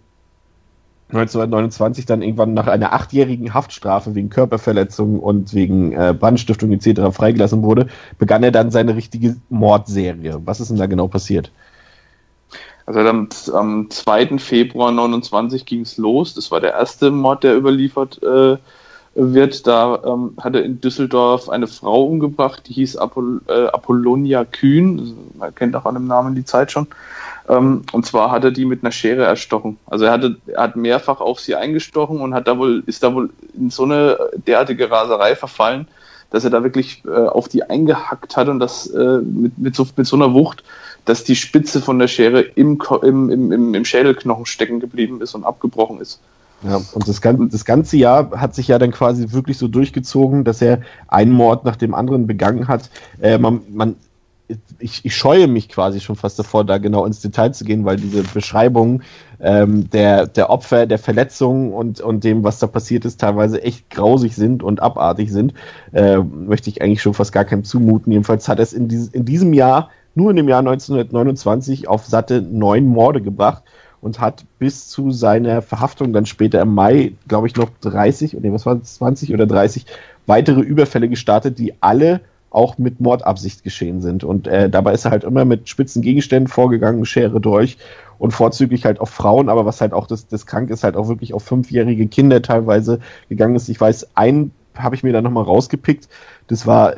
1929 dann irgendwann nach einer 8-jährigen Haftstrafe wegen Körperverletzung und wegen Brandstiftung etc. freigelassen wurde, begann er dann seine richtige Mordserie. Was ist denn da genau passiert? Also am 2. Februar 1929 ging es los. Das war der erste Mord, der überliefert wird. Da hat er in Düsseldorf eine Frau umgebracht, die hieß Apollonia Kühn. Man kennt auch an dem Namen die Zeit schon. Und zwar hat er die mit einer Schere erstochen. Also er hat mehrfach auf sie eingestochen und ist da wohl in so eine derartige Raserei verfallen, dass er da wirklich auf die eingehackt hat und das mit so einer Wucht, dass die Spitze von der Schere im Schädelknochen stecken geblieben ist und abgebrochen ist. Ja, und das ganze Jahr hat sich ja dann quasi wirklich so durchgezogen, dass er einen Mord nach dem anderen begangen hat. Ich scheue mich quasi schon fast davor, da genau ins Detail zu gehen, weil diese Beschreibungen der Opfer, der Verletzungen und dem, was da passiert ist, teilweise echt grausig sind und abartig sind. Möchte ich eigentlich schon fast gar keinem zumuten. Jedenfalls hat er es in diesem Jahr, nur in dem Jahr 1929, auf satte 9 Morde gebracht und hat bis zu seiner Verhaftung dann später im Mai, glaube ich, noch 20 oder 30 weitere Überfälle gestartet, die alle auch mit Mordabsicht geschehen sind. Und dabei ist er halt immer mit spitzen Gegenständen vorgegangen, Schere durch und vorzüglich halt auf Frauen, aber was halt auch das Kranke ist, halt auch wirklich auf 5-jährige Kinder teilweise gegangen ist. Ich weiß, einen habe ich mir da nochmal rausgepickt. Das war,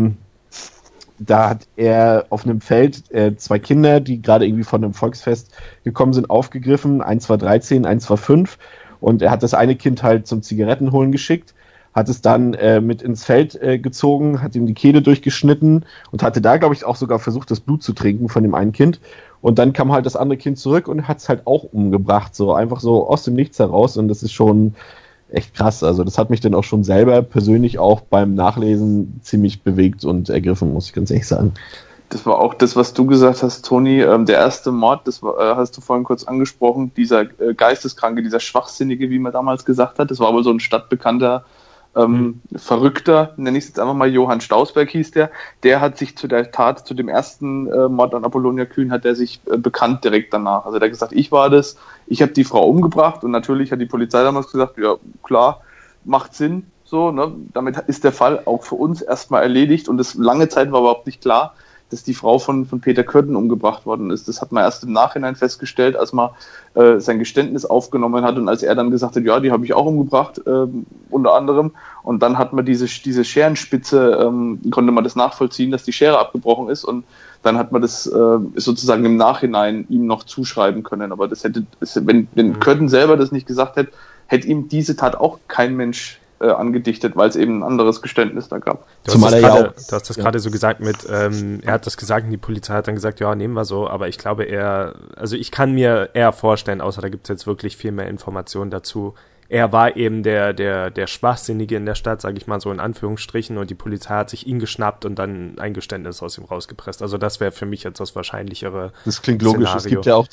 da hat er auf einem Feld 2 Kinder, die gerade irgendwie von einem Volksfest gekommen sind, aufgegriffen. Eins war 13, eins war 5. Und er hat das eine Kind halt zum Zigarettenholen geschickt, hat es dann mit ins Feld gezogen, hat ihm die Kehle durchgeschnitten und hatte da, glaube ich, auch sogar versucht, das Blut zu trinken von dem einen Kind. Und dann kam halt das andere Kind zurück und hat es halt auch umgebracht, so einfach so aus dem Nichts heraus. Und das ist schon echt krass. Also das hat mich dann auch schon selber persönlich auch beim Nachlesen ziemlich bewegt und ergriffen, muss ich ganz ehrlich sagen. Das war auch das, was du gesagt hast, Toni. Der erste Mord, das hast du vorhin kurz angesprochen, dieser Geisteskranke, dieser Schwachsinnige, wie man damals gesagt hat. Das war wohl so ein stadtbekannter Verrückter, nenne ich es jetzt einfach mal, Johann Stausberg hieß der hat sich zu der Tat, zu dem ersten Mord an Apollonia Kühn, hat er sich bekannt direkt danach. Also der hat gesagt, ich war das, ich habe die Frau umgebracht und natürlich hat die Polizei damals gesagt, ja klar, macht Sinn, so, ne? Damit ist der Fall auch für uns erstmal erledigt und das lange Zeit war überhaupt nicht klar, dass die Frau von Peter Kürten umgebracht worden ist. Das hat man erst im Nachhinein festgestellt, als man sein Geständnis aufgenommen hat und als er dann gesagt hat, ja, die habe ich auch umgebracht, unter anderem. Und dann hat man diese Scherenspitze, konnte man das nachvollziehen, dass die Schere abgebrochen ist und dann hat man das sozusagen im Nachhinein ihm noch zuschreiben können. Aber wenn Kürten selber das nicht gesagt hätte ihm diese Tat auch kein Mensch angedichtet, weil es eben ein anderes Geständnis da gab. Du hast das gerade so gesagt mit, er hat das gesagt und die Polizei hat dann gesagt, ja, nehmen wir so, aber ich glaube ich kann mir eher vorstellen, außer da gibt es jetzt wirklich viel mehr Informationen dazu, er war eben der Schwachsinnige in der Stadt, sage ich mal so in Anführungsstrichen, und die Polizei hat sich ihn geschnappt und dann ein Geständnis aus ihm rausgepresst. Also das wäre für mich jetzt das wahrscheinlichere Das klingt logisch. Szenario. Es gibt ja auch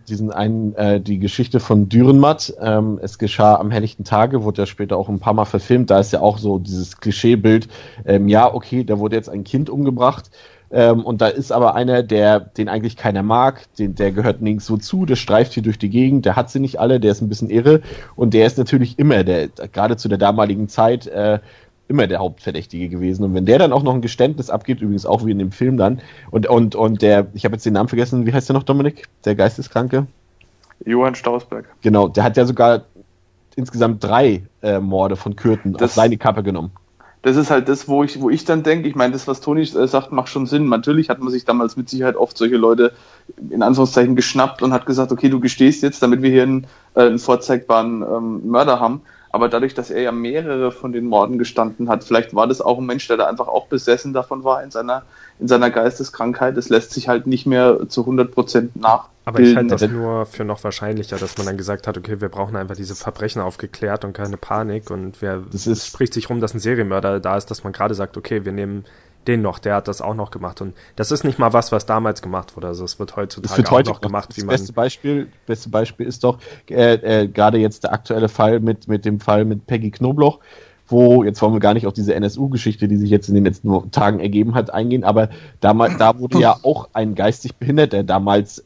die Geschichte von Dürrenmatt. Es geschah am helllichten Tage, wurde ja später auch ein paar Mal verfilmt. Da ist ja auch so dieses Klischeebild, ja, okay, da wurde jetzt ein Kind umgebracht. Und da ist aber einer, den eigentlich keiner mag, der gehört nirgendwo zu, der streift hier durch die Gegend, der hat sie nicht alle, der ist ein bisschen irre und der ist natürlich immer gerade zu der damaligen Zeit, immer der Hauptverdächtige gewesen. Und wenn der dann auch noch ein Geständnis abgibt, übrigens auch wie in dem Film dann, und der, ich habe jetzt den Namen vergessen, wie heißt der noch, Dominik? Der Geisteskranke? Johann Stausberg. Genau, der hat ja sogar insgesamt 3 Morde von Kürten auf seine Kappe genommen. Das ist halt das, wo ich dann denke, ich meine, das, was Toni sagt, macht schon Sinn. Natürlich hat man sich damals mit Sicherheit oft solche Leute in Anführungszeichen geschnappt und hat gesagt, okay, du gestehst jetzt, damit wir hier einen vorzeigbaren Mörder haben. Aber dadurch, dass er ja mehrere von den Morden gestanden hat, vielleicht war das auch ein Mensch, der da einfach auch besessen davon war in seiner Geisteskrankheit. Das lässt sich halt nicht mehr zu 100% nachbilden. Aber ich halte das nur für noch wahrscheinlicher, dass man dann gesagt hat, okay, wir brauchen einfach diese Verbrechen aufgeklärt und keine Panik. Und es spricht sich rum, dass ein Serienmörder da ist, dass man gerade sagt, okay, wir nehmen den noch, der hat das auch noch gemacht. Und das ist nicht mal was damals gemacht wurde. Also es wird heutzutage auch noch gemacht. Das beste Beispiel ist doch gerade jetzt der aktuelle Fall mit dem Fall mit Peggy Knobloch, wo, jetzt wollen wir gar nicht auf diese NSU-Geschichte, die sich jetzt in den letzten Tagen ergeben hat, eingehen, aber da wurde ja auch ein geistig Behinderter damals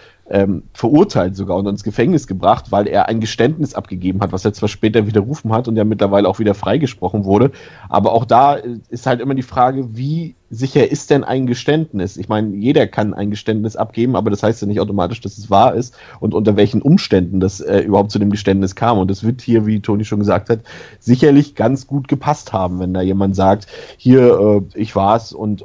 verurteilt sogar und ins Gefängnis gebracht, weil er ein Geständnis abgegeben hat, was er zwar später widerrufen hat und ja mittlerweile auch wieder freigesprochen wurde, aber auch da ist halt immer die Frage, wie sicher ist denn ein Geständnis? Ich meine, jeder kann ein Geständnis abgeben, aber das heißt ja nicht automatisch, dass es wahr ist und unter welchen Umständen das überhaupt zu dem Geständnis kam. Und das wird hier, wie Toni schon gesagt hat, sicherlich ganz gut gepasst haben, wenn da jemand sagt, hier, ich war's und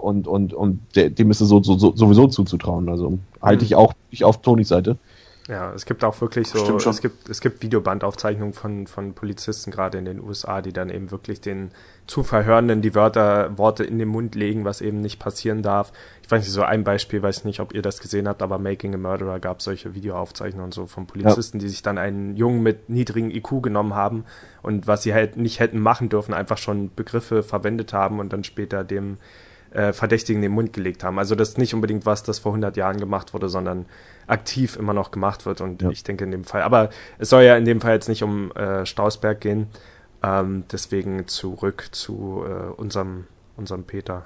dem ist es sowieso zuzutrauen. Also halte ich auch nicht auf Tonis Seite. Ja, es gibt auch wirklich so, es gibt Videobandaufzeichnungen von Polizisten, gerade in den USA, die dann eben wirklich den Zuverhörenden die Worte in den Mund legen, was eben nicht passieren darf. Ich weiß nicht, so ein Beispiel, weiß nicht, ob ihr das gesehen habt, aber Making a Murderer gab solche Videoaufzeichnungen und so von Polizisten, die sich dann einen Jungen mit niedrigem IQ genommen haben und was sie halt nicht hätten machen dürfen, einfach schon Begriffe verwendet haben und dann später dem Verdächtigen den Mund gelegt haben. Also das ist nicht unbedingt was, das vor 100 Jahren gemacht wurde, sondern aktiv immer noch gemacht wird und ich denke in dem Fall, aber es soll ja in dem Fall jetzt nicht um Stausberg gehen, deswegen zurück zu unserem Peter.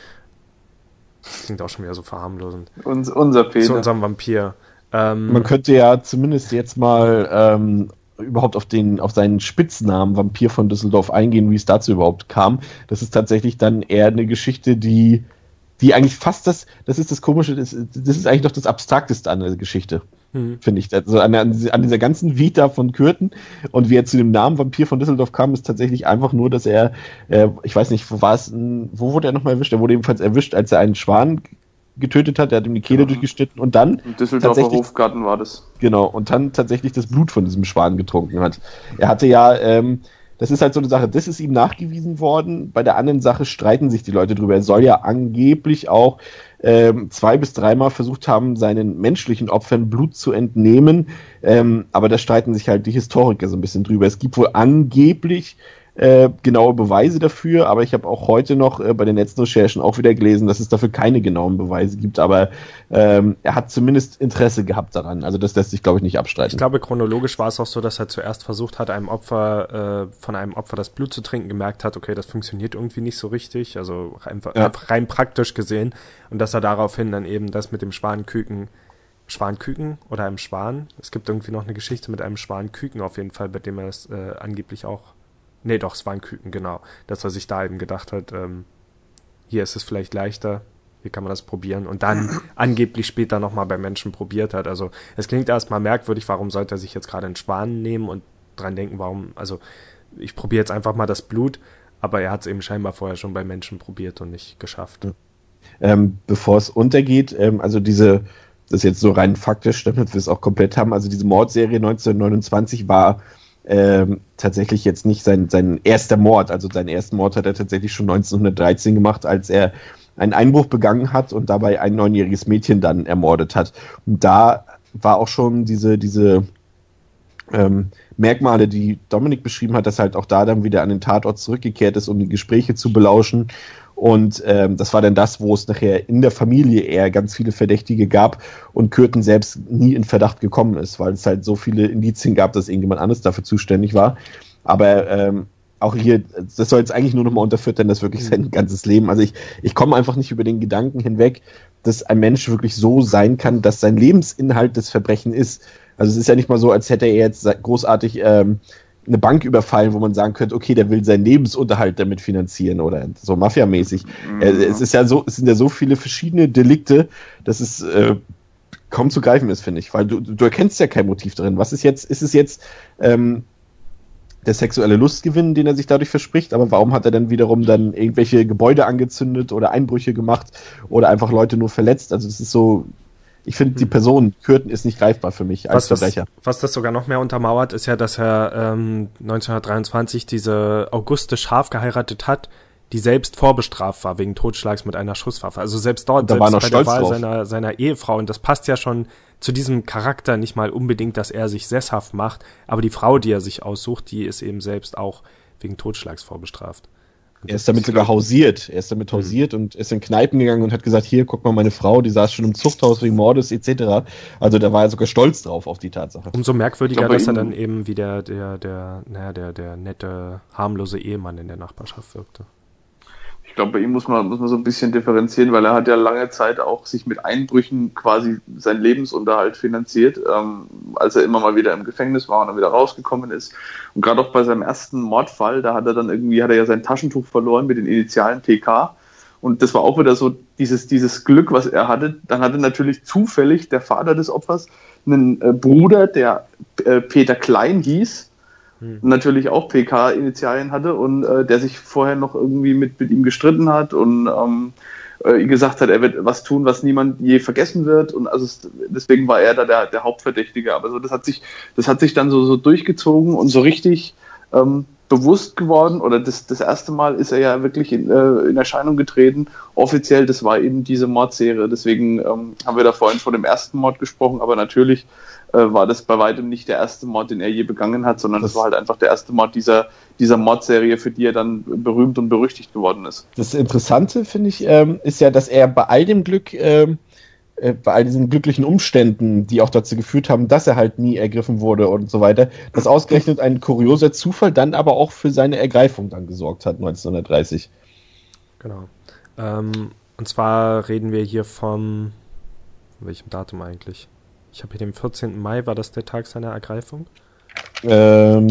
Das klingt auch schon wieder so verharmlosend. Unser Peter. Zu unserem Vampir. Man könnte ja zumindest jetzt mal überhaupt auf seinen Spitznamen Vampir von Düsseldorf eingehen, wie es dazu überhaupt kam. Das ist tatsächlich dann eher eine Geschichte, die eigentlich fast das ist das Komische, das ist eigentlich doch das Abstrakteste an der Geschichte, finde ich. Also an dieser ganzen Vita von Kürten und wie er zu dem Namen Vampir von Düsseldorf kam, ist tatsächlich einfach nur, dass er, ich weiß nicht, wo wurde er nochmal erwischt? Er wurde ebenfalls erwischt, als er einen Schwan getötet hat, er hat ihm die Kehle durchgeschnitten und dann im Düsseldorfer Hofgarten war das. Genau, und dann tatsächlich das Blut von diesem Schwan getrunken hat. Er hatte ja, das ist halt so eine Sache, das ist ihm nachgewiesen worden, bei der anderen Sache streiten sich die Leute drüber. Er soll ja angeblich auch 2 bis 3 Mal versucht haben, seinen menschlichen Opfern Blut zu entnehmen, aber da streiten sich halt die Historiker so ein bisschen drüber. Es gibt wohl angeblich genaue Beweise dafür, aber ich habe auch heute noch bei den letzten Recherchen auch wieder gelesen, dass es dafür keine genauen Beweise gibt, aber er hat zumindest Interesse gehabt daran, also das lässt sich, glaube ich, nicht abstreiten. Ich glaube, chronologisch war es auch so, dass er zuerst versucht hat, von einem Opfer das Blut zu trinken, gemerkt hat, okay, das funktioniert irgendwie nicht so richtig, also einfach rein praktisch gesehen, und dass er daraufhin dann eben das mit dem Schwanküken oder einem Schwan, es gibt irgendwie noch eine Geschichte mit einem Schwanküken auf jeden Fall, bei dem er es angeblich auch es war ein Küken, genau. Dass er sich da eben gedacht hat, hier ist es vielleicht leichter, hier kann man das probieren und dann angeblich später nochmal bei Menschen probiert hat. Also es klingt erstmal merkwürdig, warum sollte er sich jetzt gerade einen Schwan nehmen und dran denken, ich probiere jetzt einfach mal das Blut, aber er hat es eben scheinbar vorher schon bei Menschen probiert und nicht geschafft. Bevor es untergeht, das ist jetzt so rein faktisch, damit wir es auch komplett haben, also diese Mordserie 1929 war tatsächlich jetzt nicht sein erster Mord. Also seinen ersten Mord hat er tatsächlich schon 1913 gemacht, als er einen Einbruch begangen hat und dabei ein 9-jähriges Mädchen dann ermordet hat. Und da war auch schon diese Merkmale, die Dominik beschrieben hat, dass halt auch da dann wieder an den Tatort zurückgekehrt ist, um die Gespräche zu belauschen. Und das war dann das, wo es nachher in der Familie eher ganz viele Verdächtige gab und Kürten selbst nie in Verdacht gekommen ist, weil es halt so viele Indizien gab, dass irgendjemand anderes dafür zuständig war. Aber auch hier, das soll jetzt eigentlich nur noch mal unterfüttern, das wirklich sein ganzes Leben. Also ich komme einfach nicht über den Gedanken hinweg, dass ein Mensch wirklich so sein kann, dass sein Lebensinhalt das Verbrechen ist. Also es ist ja nicht mal so, als hätte er jetzt großartig eine Bank überfallen, wo man sagen könnte, okay, der will seinen Lebensunterhalt damit finanzieren oder so mafiamäßig. Es sind ja so viele verschiedene Delikte, dass es kaum zu greifen ist, finde ich, weil du erkennst ja kein Motiv drin. Was ist jetzt, ist es jetzt der sexuelle Lustgewinn, den er sich dadurch verspricht, aber warum hat er dann wiederum dann irgendwelche Gebäude angezündet oder Einbrüche gemacht oder einfach Leute nur verletzt? Also es ist so, ich finde, die Person Kürten ist nicht greifbar für mich als Verbrecher. Was das sogar noch mehr untermauert, ist ja, dass er 1923 diese Auguste Scharf geheiratet hat, die selbst vorbestraft war wegen Totschlags mit einer Schusswaffe. Also selbst dort, da selbst war bei der Wahl drauf. seiner Ehefrau, und das passt ja schon zu diesem Charakter nicht mal unbedingt, dass er sich sesshaft macht, aber die Frau, die er sich aussucht, die ist eben selbst auch wegen Totschlags vorbestraft. Er ist damit sogar hausiert. Er ist damit hausiert und ist in Kneipen gegangen und hat gesagt, hier, guck mal, meine Frau, die saß schon im Zuchthaus wegen Mordes etc. Also da war er sogar stolz drauf auf die Tatsache. Umso merkwürdiger, dass er dann eben wie der nette, harmlose Ehemann in der Nachbarschaft wirkte. Ich glaube, bei ihm muss man so ein bisschen differenzieren, weil er hat ja lange Zeit auch sich mit Einbrüchen quasi seinen Lebensunterhalt finanziert, als er immer mal wieder im Gefängnis war und dann wieder rausgekommen ist. Und gerade auch bei seinem ersten Mordfall, da hat er ja sein Taschentuch verloren mit den Initialen PK. Und das war auch wieder so dieses Glück, was er hatte. Dann hatte natürlich zufällig der Vater des Opfers einen Bruder, der Peter Klein hieß, natürlich auch PK-Initialien hatte und der sich vorher noch irgendwie mit ihm gestritten hat und gesagt hat, er wird was tun, was niemand je vergessen wird, und also deswegen war er da der Hauptverdächtige. Aber so das hat sich dann so durchgezogen und so richtig bewusst geworden, oder das erste Mal ist er ja wirklich in Erscheinung getreten, offiziell, das war eben diese Mordserie. Deswegen haben wir da vorhin von dem ersten Mord gesprochen, aber natürlich war das bei weitem nicht der erste Mord, den er je begangen hat, sondern das war halt einfach der erste Mord dieser Mordserie, für die er dann berühmt und berüchtigt geworden ist. Das Interessante, finde ich, ist ja, dass er bei all dem Glück, bei all diesen glücklichen Umständen, die auch dazu geführt haben, dass er halt nie ergriffen wurde und so weiter, dass ausgerechnet ein kurioser Zufall dann aber auch für seine Ergreifung dann gesorgt hat, 1930. Genau. Und zwar reden wir hier von welchem Datum eigentlich? Ich habe hier den 14. Mai, war das der Tag seiner Ergreifung? Jetzt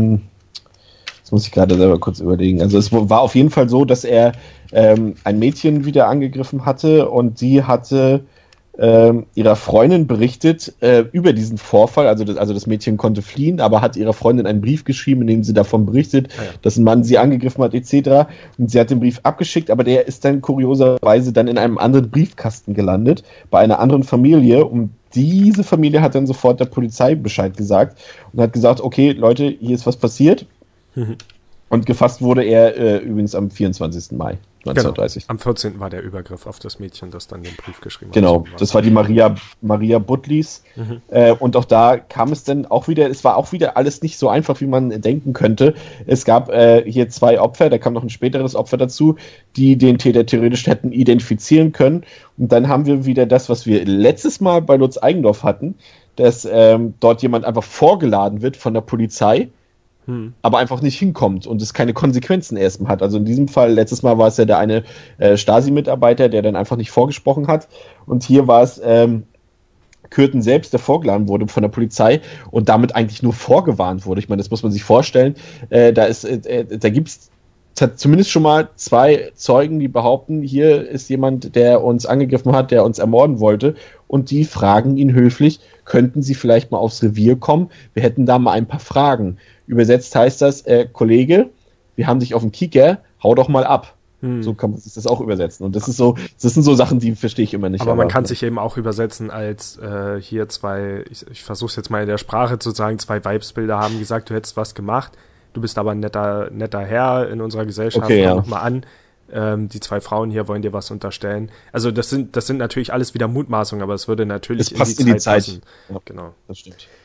muss ich gerade selber kurz überlegen. Also es war auf jeden Fall so, dass er ein Mädchen wieder angegriffen hatte und sie hatte ihrer Freundin berichtet über diesen Vorfall. Also das Mädchen konnte fliehen, aber hat ihrer Freundin einen Brief geschrieben, in dem sie davon berichtet, dass ein Mann sie angegriffen hat etc. Und sie hat den Brief abgeschickt, aber der ist dann kurioserweise dann in einem anderen Briefkasten gelandet, bei einer anderen Familie, und diese Familie hat dann sofort der Polizei Bescheid gesagt und hat gesagt, okay, Leute, hier ist was passiert. Und gefasst wurde er übrigens am 24. Mai 1930. Genau. Am 14. war der Übergriff auf das Mädchen, das dann den Brief geschrieben hat. Genau, das war die Maria Butlis. Und auch da kam es dann auch wieder, es war auch wieder alles nicht so einfach, wie man denken könnte. Es gab hier 2 Opfer, da kam noch ein späteres Opfer dazu, die den Täter theoretisch hätten identifizieren können. Und dann haben wir wieder das, was wir letztes Mal bei Lutz Eigendorf hatten, dass dort jemand einfach vorgeladen wird von der Polizei, aber einfach nicht hinkommt und es keine Konsequenzen erstmal hat. Also in diesem Fall, letztes Mal war es ja der eine Stasi-Mitarbeiter, der dann einfach nicht vorgesprochen hat, und hier war es Kürten selbst, der vorgeladen wurde von der Polizei und damit eigentlich nur vorgewarnt wurde. Ich meine, das muss man sich vorstellen. Da gibt es zumindest schon mal 2 Zeugen, die behaupten, hier ist jemand, der uns angegriffen hat, der uns ermorden wollte, und die fragen ihn höflich, könnten Sie vielleicht mal aufs Revier kommen? Wir hätten da mal ein paar Fragen. Übersetzt heißt das, Kollege, wir haben dich auf dem Kieker, hau doch mal ab. So kann man sich das auch übersetzen. Und das sind so Sachen, die verstehe ich immer nicht. Aber man kann sich eben auch übersetzen als hier 2, ich versuche es jetzt mal in der Sprache zu sagen, 2 Weibsbilder haben gesagt, du hättest was gemacht, du bist aber ein netter Herr in unserer Gesellschaft, okay, ja. Noch mal an. Die 2 Frauen hier wollen dir was unterstellen. Also das sind natürlich alles wieder Mutmaßungen, aber es würde natürlich in die Zeit passen. Ja, genau. Das stimmt.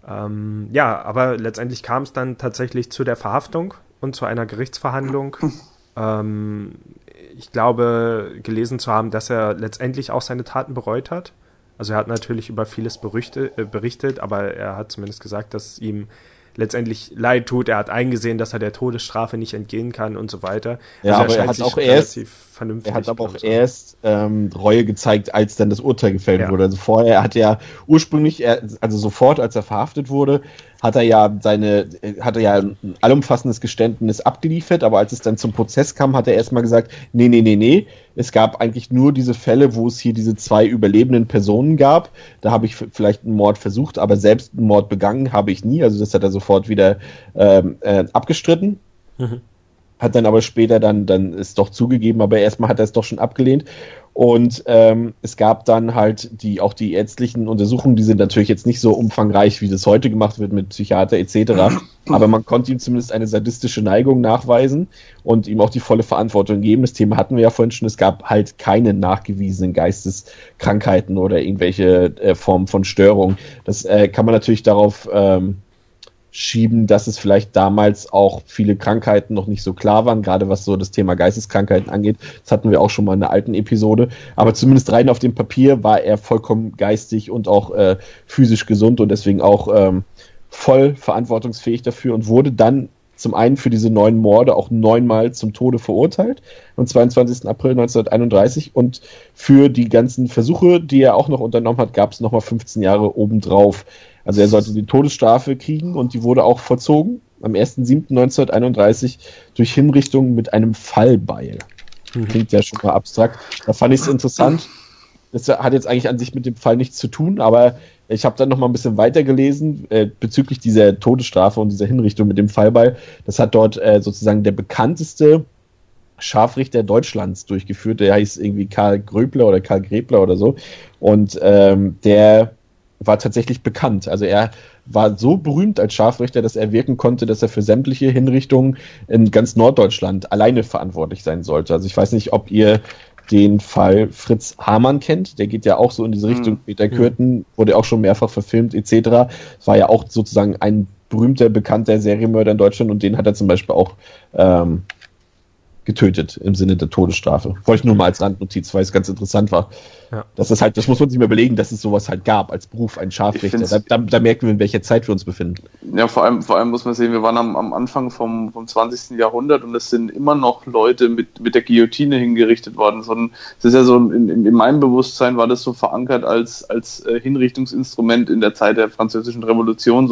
Ja, aber letztendlich kam es dann tatsächlich zu der Verhaftung und zu einer Gerichtsverhandlung. Ich glaube, gelesen zu haben, dass er letztendlich auch seine Taten bereut hat. Also er hat natürlich über vieles berichtet, aber er hat zumindest gesagt, dass es ihm letztendlich leid tut. Er hat eingesehen, dass er der Todesstrafe nicht entgehen kann und so weiter. Ja, also aber er hat aber auch erst Reue gezeigt, als dann das Urteil gefällt wurde. Also vorher hat er ursprünglich, also sofort, als er verhaftet wurde, hat er ja ein allumfassendes Geständnis abgeliefert, aber als es dann zum Prozess kam, hat er erstmal gesagt, nee, es gab eigentlich nur diese Fälle, wo es hier diese 2 überlebenden Personen gab, da habe ich vielleicht einen Mord versucht, aber selbst einen Mord begangen habe ich nie, also das hat er sofort wieder abgestritten. Hat dann aber später dann es doch zugegeben, aber erstmal hat er es doch schon abgelehnt. Und es gab dann halt auch die ärztlichen Untersuchungen, die sind natürlich jetzt nicht so umfangreich, wie das heute gemacht wird mit Psychiater etc. Aber man konnte ihm zumindest eine sadistische Neigung nachweisen und ihm auch die volle Verantwortung geben. Das Thema hatten wir ja vorhin schon, es gab halt keine nachgewiesenen Geisteskrankheiten oder irgendwelche Formen von Störungen. Das kann man natürlich darauf schieben, dass es vielleicht damals auch viele Krankheiten noch nicht so klar waren, gerade was so das Thema Geisteskrankheiten angeht. Das hatten wir auch schon mal in einer alten Episode. Aber zumindest rein auf dem Papier war er vollkommen geistig und auch physisch gesund und deswegen auch voll verantwortungsfähig dafür und wurde dann zum einen für diese 9 Morde auch 9-mal zum Tode verurteilt am 22. April 1931 und für die ganzen Versuche, die er auch noch unternommen hat, gab es nochmal 15 Jahre obendrauf. Also er sollte die Todesstrafe kriegen und die wurde auch vollzogen am 1.7.1931 durch Hinrichtung mit einem Fallbeil. Klingt ja schon mal abstrakt. Da fand ich es interessant. Das hat jetzt eigentlich an sich mit dem Fall nichts zu tun, aber ich habe dann noch mal ein bisschen weiter gelesen bezüglich dieser Todesstrafe und dieser Hinrichtung mit dem Fallbeil. Das hat dort sozusagen der bekannteste Scharfrichter Deutschlands durchgeführt. Der heißt irgendwie Karl Gröbler oder so. Und der war tatsächlich bekannt. Also er war so berühmt als Scharfrichter, dass er wirken konnte, dass er für sämtliche Hinrichtungen in ganz Norddeutschland alleine verantwortlich sein sollte. Also ich weiß nicht, ob ihr den Fall Fritz Hamann kennt, der geht ja auch so in diese Richtung. Peter Kürten wurde auch schon mehrfach verfilmt etc. Es war ja auch sozusagen ein berühmter, bekannter Serienmörder in Deutschland und den hat er zum Beispiel auch getötet im Sinne der Todesstrafe. Wollte ich nur mal als Randnotiz, weil es ganz interessant war. Ja. Das muss man sich mal überlegen, dass es sowas halt gab als Beruf, ein Scharfrichter. Da merken wir, in welcher Zeit wir uns befinden. Ja, vor allem muss man sehen, wir waren am Anfang vom 20. Jahrhundert und es sind immer noch Leute mit der Guillotine hingerichtet worden. Das ist ja so, in meinem Bewusstsein war das so verankert als Hinrichtungsinstrument in der Zeit der Französischen Revolution,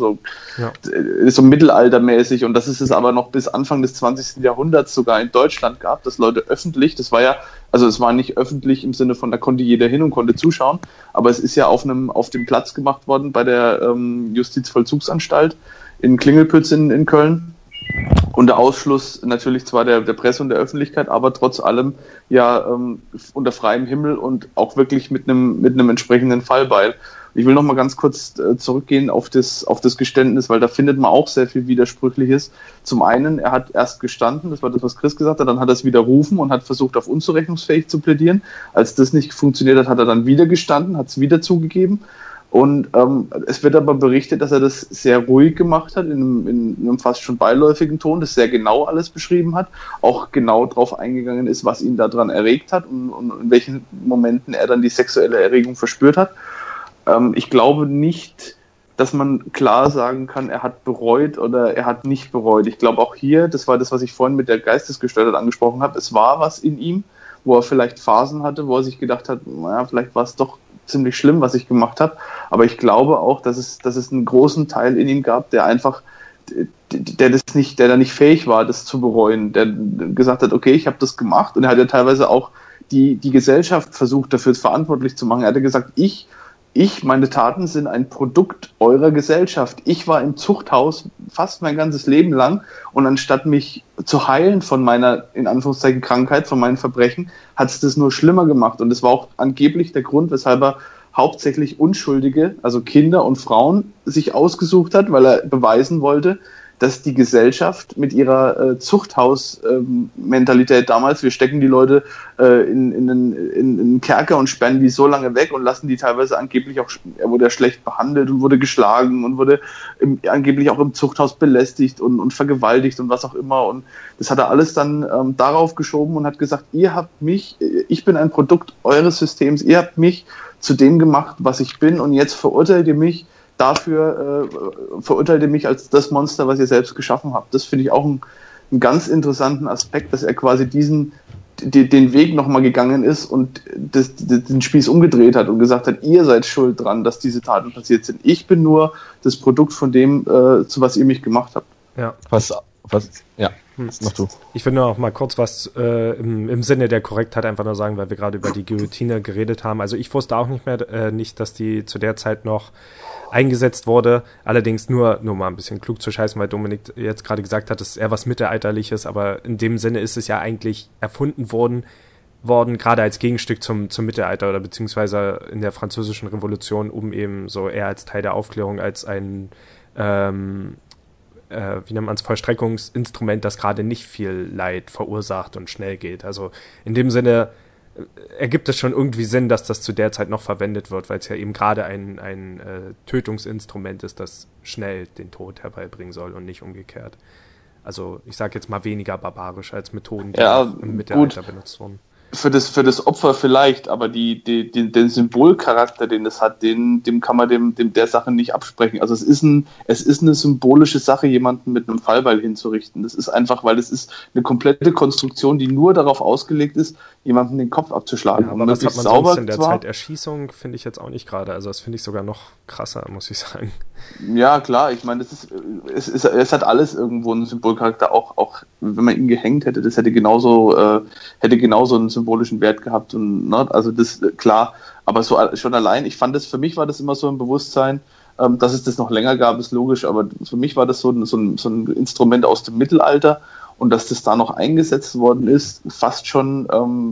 ist so mittelaltermäßig und das ist es aber noch bis Anfang des 20. Jahrhunderts sogar in Deutschland gab, dass Leute öffentlich, es war nicht öffentlich im Sinne von, da konnte jeder hin und konnte zuschauen, aber es ist ja auf dem Platz gemacht worden bei der Justizvollzugsanstalt in Klingelpütz in Köln. Unter Ausschluss natürlich zwar der Presse und der Öffentlichkeit, aber trotz allem ja unter freiem Himmel und auch wirklich mit einem entsprechenden Fallbeil. Ich will noch mal ganz kurz zurückgehen auf das Geständnis, weil da findet man auch sehr viel Widersprüchliches. Zum einen, er hat erst gestanden, das war das, was Chris gesagt hat, dann hat er es widerrufen und hat versucht, auf unzurechnungsfähig zu plädieren. Als das nicht funktioniert hat, hat er dann wieder gestanden, hat es wieder zugegeben. Und es wird aber berichtet, dass er das sehr ruhig gemacht hat, in einem fast schon beiläufigen Ton, das sehr genau alles beschrieben hat, auch genau darauf eingegangen ist, was ihn daran erregt hat und in welchen Momenten er dann die sexuelle Erregung verspürt hat. Ich glaube nicht, dass man klar sagen kann, er hat bereut oder er hat nicht bereut. Ich glaube auch hier, das war das, was ich vorhin mit der Geistesgestörtheit angesprochen habe, es war was in ihm, wo er vielleicht Phasen hatte, wo er sich gedacht hat, naja, vielleicht war es doch ziemlich schlimm, was ich gemacht habe. Aber ich glaube auch, dass es einen großen Teil in ihm gab, der einfach, der da nicht fähig war, das zu bereuen, der gesagt hat, okay, ich habe das gemacht und er hat ja teilweise auch die Gesellschaft versucht, dafür verantwortlich zu machen. Er hatte gesagt, meine Taten sind ein Produkt eurer Gesellschaft. Ich war im Zuchthaus fast mein ganzes Leben lang und anstatt mich zu heilen von meiner, in Anführungszeichen, Krankheit, von meinen Verbrechen, hat es das nur schlimmer gemacht. Und das war auch angeblich der Grund, weshalb er hauptsächlich Unschuldige, also Kinder und Frauen, sich ausgesucht hat, weil er beweisen wollte, dass die Gesellschaft mit ihrer Zuchthaus-Mentalität damals, wir stecken die Leute in einen Kerker und sperren die so lange weg und lassen die teilweise angeblich auch, er wurde schlecht behandelt und wurde geschlagen und wurde angeblich auch im Zuchthaus belästigt und vergewaltigt und was auch immer. Und das hat er alles dann darauf geschoben und hat gesagt, ihr habt mich, ich bin ein Produkt eures Systems, ihr habt mich zu dem gemacht, was ich bin, und jetzt verurteilt ihr mich dafür, verurteilt ihr mich als das Monster, was ihr selbst geschaffen habt. Das finde ich auch einen ganz interessanten Aspekt, dass er quasi den Weg nochmal gegangen ist und den Spieß umgedreht hat und gesagt hat, ihr seid schuld dran, dass diese Taten passiert sind. Ich bin nur das Produkt von dem, zu was ihr mich gemacht habt. Ja. Mach du. Ich will nur noch mal kurz was im Sinne der Korrektheit einfach nur sagen, weil wir gerade über die Guillotine geredet haben. Also ich wusste auch nicht, dass die zu der Zeit noch eingesetzt wurde. Allerdings nur mal ein bisschen klug zu scheißen, weil Dominik jetzt gerade gesagt hat, es ist eher was Mittelalterliches, aber in dem Sinne ist es ja eigentlich erfunden worden, gerade als Gegenstück zum Mittelalter oder beziehungsweise in der Französischen Revolution, um eben so eher als Teil der Aufklärung, als ein wie nennt man es, Vollstreckungsinstrument, das gerade nicht viel Leid verursacht und schnell geht. Also in dem Sinne ergibt es schon irgendwie Sinn, dass das zu der Zeit noch verwendet wird, weil es ja eben gerade ein Tötungsinstrument ist, das schnell den Tod herbeibringen soll und nicht umgekehrt. Also ich sage jetzt mal weniger barbarisch als Methoden, die im Mittelalter benutzt wurden. Für das Opfer vielleicht, aber den Symbolcharakter, den das hat, dem kann man der Sache nicht absprechen. Also es ist eine symbolische Sache, jemanden mit einem Fallbeil hinzurichten. Das ist einfach, weil es ist eine komplette Konstruktion, die nur darauf ausgelegt ist, jemanden den Kopf abzuschlagen. Ja, aber das hat man sonst in der Zeit Erschießung, finde ich jetzt auch nicht gerade. Also das finde ich sogar noch krasser, muss ich sagen. Ja, klar, ich meine, es hat alles irgendwo einen Symbolcharakter, auch wenn man ihn gehängt hätte, das hätte genauso einen symbolischen Wert gehabt, und ne, also das klar, aber so schon allein, für mich war das immer so ein Bewusstsein, dass es das noch länger gab, ist logisch, aber für mich war das so ein Instrument aus dem Mittelalter, und dass das da noch eingesetzt worden ist, fast schon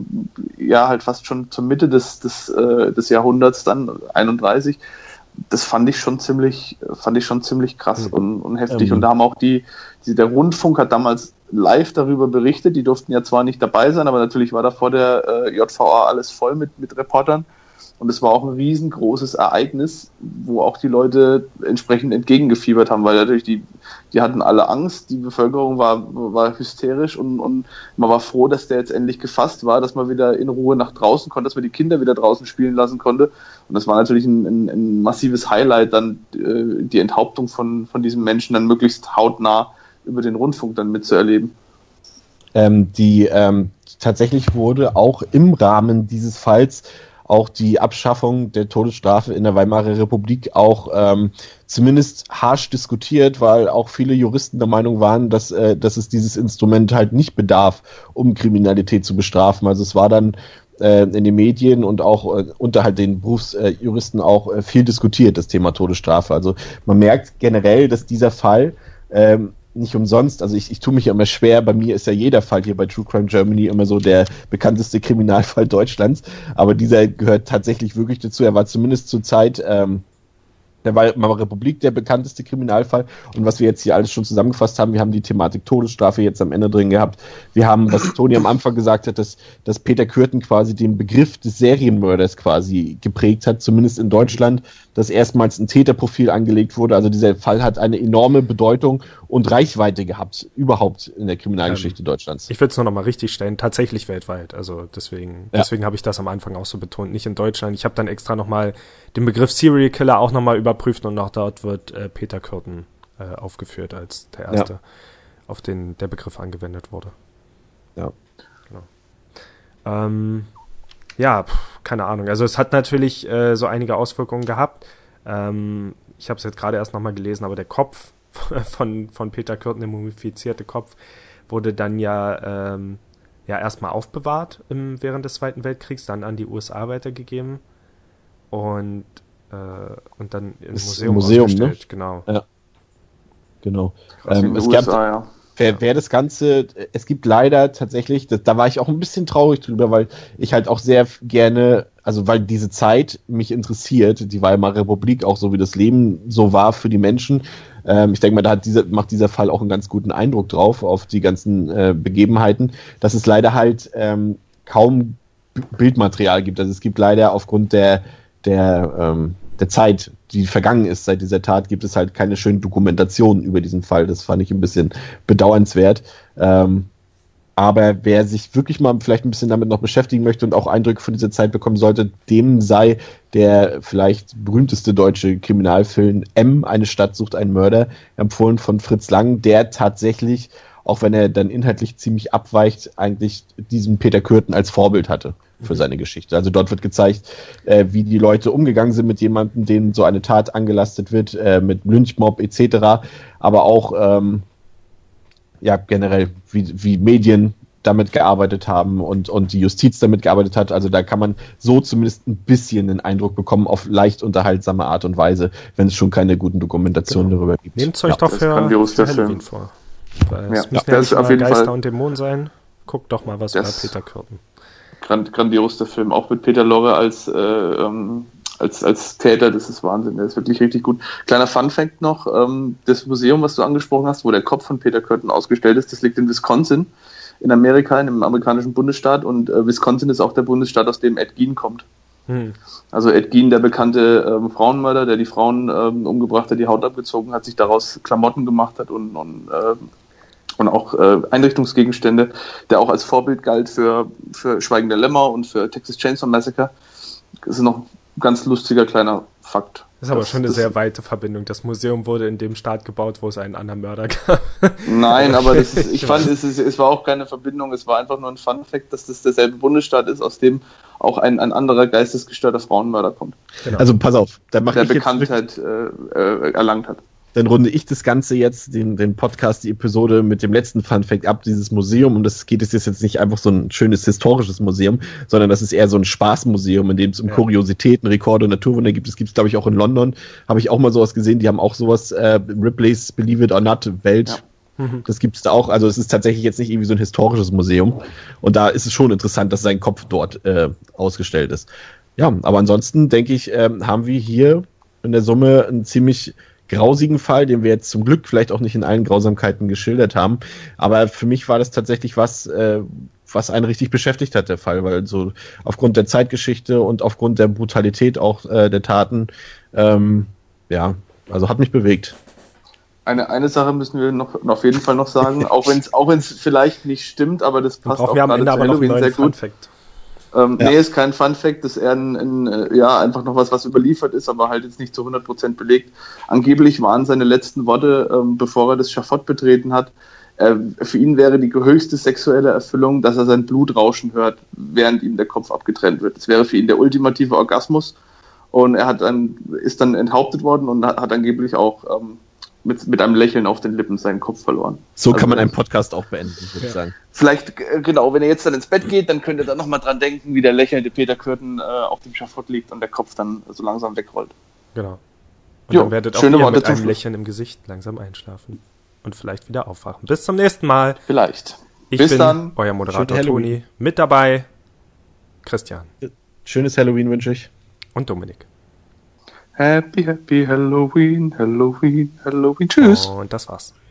zur Mitte des Jahrhunderts dann 31. Das fand ich schon ziemlich krass und heftig. Und da haben auch der Rundfunk hat damals live darüber berichtet. Die durften ja zwar nicht dabei sein, aber natürlich war da vor der JVA alles voll mit Reportern. Und es war auch ein riesengroßes Ereignis, wo auch die Leute entsprechend entgegengefiebert haben, weil natürlich die hatten alle Angst, die Bevölkerung war hysterisch und man war froh, dass der jetzt endlich gefasst war, dass man wieder in Ruhe nach draußen konnte, dass man die Kinder wieder draußen spielen lassen konnte. Und das war natürlich ein massives Highlight, dann die Enthauptung von diesem Menschen dann möglichst hautnah über den Rundfunk dann mitzuerleben. Tatsächlich wurde auch im Rahmen dieses Falls auch die Abschaffung der Todesstrafe in der Weimarer Republik auch zumindest harsch diskutiert, weil auch viele Juristen der Meinung waren, dass es dieses Instrument halt nicht bedarf, um Kriminalität zu bestrafen. Also es war dann in den Medien und auch unter halt den Berufsjuristen auch viel diskutiert, das Thema Todesstrafe. Also man merkt generell, dass dieser Fall nicht umsonst, also ich tue mich ja immer schwer, bei mir ist ja jeder Fall hier bei True Crime Germany immer so der bekannteste Kriminalfall Deutschlands, aber dieser gehört tatsächlich wirklich dazu. Er war zumindest zur Zeit der Weimarer Republik der bekannteste Kriminalfall, und was wir jetzt hier alles schon zusammengefasst haben, wir haben die Thematik Todesstrafe jetzt am Ende drin gehabt, wir haben, was Toni am Anfang gesagt hat, dass Peter Kürten quasi den Begriff des Serienmörders quasi geprägt hat, zumindest in Deutschland, dass erstmals ein Täterprofil angelegt wurde. Also dieser Fall hat eine enorme Bedeutung und Reichweite gehabt, überhaupt in der Kriminalgeschichte Deutschlands. Ich will es nur noch mal richtig stellen, tatsächlich weltweit. Also deswegen habe ich das am Anfang auch so betont, nicht in Deutschland. Ich habe dann extra noch mal den Begriff Serial Killer auch noch mal überprüft, und auch dort wird Peter Kürten aufgeführt als der erste, auf den der Begriff angewendet wurde. Ja. Genau. Keine Ahnung. Also es hat natürlich so einige Auswirkungen gehabt. Ich habe es jetzt gerade erst nochmal gelesen, aber der Kopf von Peter Kürten, der mumifizierte Kopf, wurde dann ja erstmal aufbewahrt während des Zweiten Weltkriegs, dann an die USA weitergegeben und dann im Museum ausgestellt. Ne? Genau. Ja. Genau. Wer das Ganze, es gibt leider tatsächlich, da war ich auch ein bisschen traurig drüber, weil ich halt auch sehr gerne, also weil diese Zeit mich interessiert, die Weimarer Republik, auch so wie das Leben so war für die Menschen, Ich denke mal, macht dieser Fall auch einen ganz guten Eindruck drauf, auf die ganzen Begebenheiten, dass es leider halt kaum Bildmaterial gibt. Also es gibt leider aufgrund der Zeit, die vergangen ist seit dieser Tat, gibt es halt keine schönen Dokumentationen über diesen Fall. Das fand ich ein bisschen bedauernswert. Aber wer sich wirklich mal vielleicht ein bisschen damit noch beschäftigen möchte und auch Eindrücke von dieser Zeit bekommen sollte, dem sei der vielleicht berühmteste deutsche Kriminalfilm M, eine Stadt sucht einen Mörder, empfohlen von Fritz Lang, der tatsächlich, auch wenn er dann inhaltlich ziemlich abweicht, eigentlich diesen Peter Kürten als Vorbild hatte für seine Geschichte. Also dort wird gezeigt, wie die Leute umgegangen sind mit jemandem, denen so eine Tat angelastet wird, mit Lynchmob etc., aber auch generell, wie Medien damit gearbeitet haben und die Justiz damit gearbeitet hat. Also da kann man so zumindest ein bisschen den Eindruck bekommen, auf leicht unterhaltsame Art und Weise, wenn es schon keine guten Dokumentationen darüber gibt. Nehmt euch doch für Halloween vor. Es müssen ja nicht mal Geister und Dämonen sein. Guckt doch mal was über Peter Kürten. Grandios, der Film, auch mit Peter Lorre als Täter, das ist Wahnsinn, der ist wirklich richtig gut. Kleiner Funfact noch, das Museum, was du angesprochen hast, wo der Kopf von Peter Kürten ausgestellt ist, das liegt in Wisconsin, in Amerika, in einem amerikanischen Bundesstaat, und Wisconsin ist auch der Bundesstaat, aus dem Ed Gein kommt. Also Ed Gein, der bekannte Frauenmörder, der die Frauen umgebracht hat, die Haut abgezogen hat, sich daraus Klamotten gemacht hat und auch Einrichtungsgegenstände, der auch als Vorbild galt für Schweigende Lämmer und für Texas Chainsaw Massacre. Das ist noch ein ganz lustiger kleiner Fakt. Das ist aber schon eine sehr weite Verbindung. Das Museum wurde in dem Staat gebaut, wo es einen anderen Mörder gab. Nein, aber ich fand, es war auch keine Verbindung, es war einfach nur ein Fun-Fact, dass das derselbe Bundesstaat ist, aus dem auch ein anderer geistesgestörter Frauenmörder kommt. Genau. Also pass auf, der Bekanntheit erlangt hat. Dann runde ich das Ganze jetzt, den Podcast, die Episode mit dem letzten Funfact ab, dieses Museum. Und es ist jetzt nicht einfach so ein schönes historisches Museum, sondern das ist eher so ein Spaßmuseum, in dem es um Kuriositäten, Rekorde und Naturwunder gibt. Das gibt es, glaube ich, auch in London. Habe ich auch mal sowas gesehen. Die haben auch sowas, Ripley's Believe It or Not Welt. Ja. Das gibt es da auch. Also es ist tatsächlich jetzt nicht irgendwie so ein historisches Museum. Und da ist es schon interessant, dass sein Kopf dort ausgestellt ist. Ja, aber ansonsten, denke ich, haben wir hier in der Summe einen ziemlich grausigen Fall, den wir jetzt zum Glück vielleicht auch nicht in allen Grausamkeiten geschildert haben. Aber für mich war das tatsächlich was einen richtig beschäftigt hat, der Fall, weil so aufgrund der Zeitgeschichte und aufgrund der Brutalität auch der Taten, also hat mich bewegt. Eine Sache müssen wir noch auf jeden Fall noch sagen, auch wenn es vielleicht nicht stimmt, aber das passt auch gerade zu Halloween sehr gut. Funfact. Nee, ist kein Funfact, das ist eher einfach noch was überliefert ist, aber halt jetzt nicht zu 100% belegt. Angeblich waren seine letzten Worte, bevor er das Schafott betreten hat, für ihn wäre die höchste sexuelle Erfüllung, dass er sein Blut rauschen hört, während ihm der Kopf abgetrennt wird. Das wäre für ihn der ultimative Orgasmus, und er ist dann enthauptet worden und hat angeblich auch mit einem Lächeln auf den Lippen seinen Kopf verloren. So kann man einen Podcast auch beenden, würde ich sagen. Vielleicht, genau, wenn ihr jetzt dann ins Bett geht, dann könnt ihr dann nochmal dran denken, wie der lächelnde Peter Kürten auf dem Schafott liegt und der Kopf dann so langsam wegrollt. Genau. Und dann werdet auch ihr mit einem Lächeln im Gesicht langsam einschlafen und vielleicht wieder aufwachen. Bis zum nächsten Mal. Vielleicht. Bis bin dann. Euer Moderator Toni. Mit dabei Christian. Schönes Halloween wünsche ich. Und Dominik. Happy, happy Halloween, Halloween, Halloween. Tschüss. Und das war's.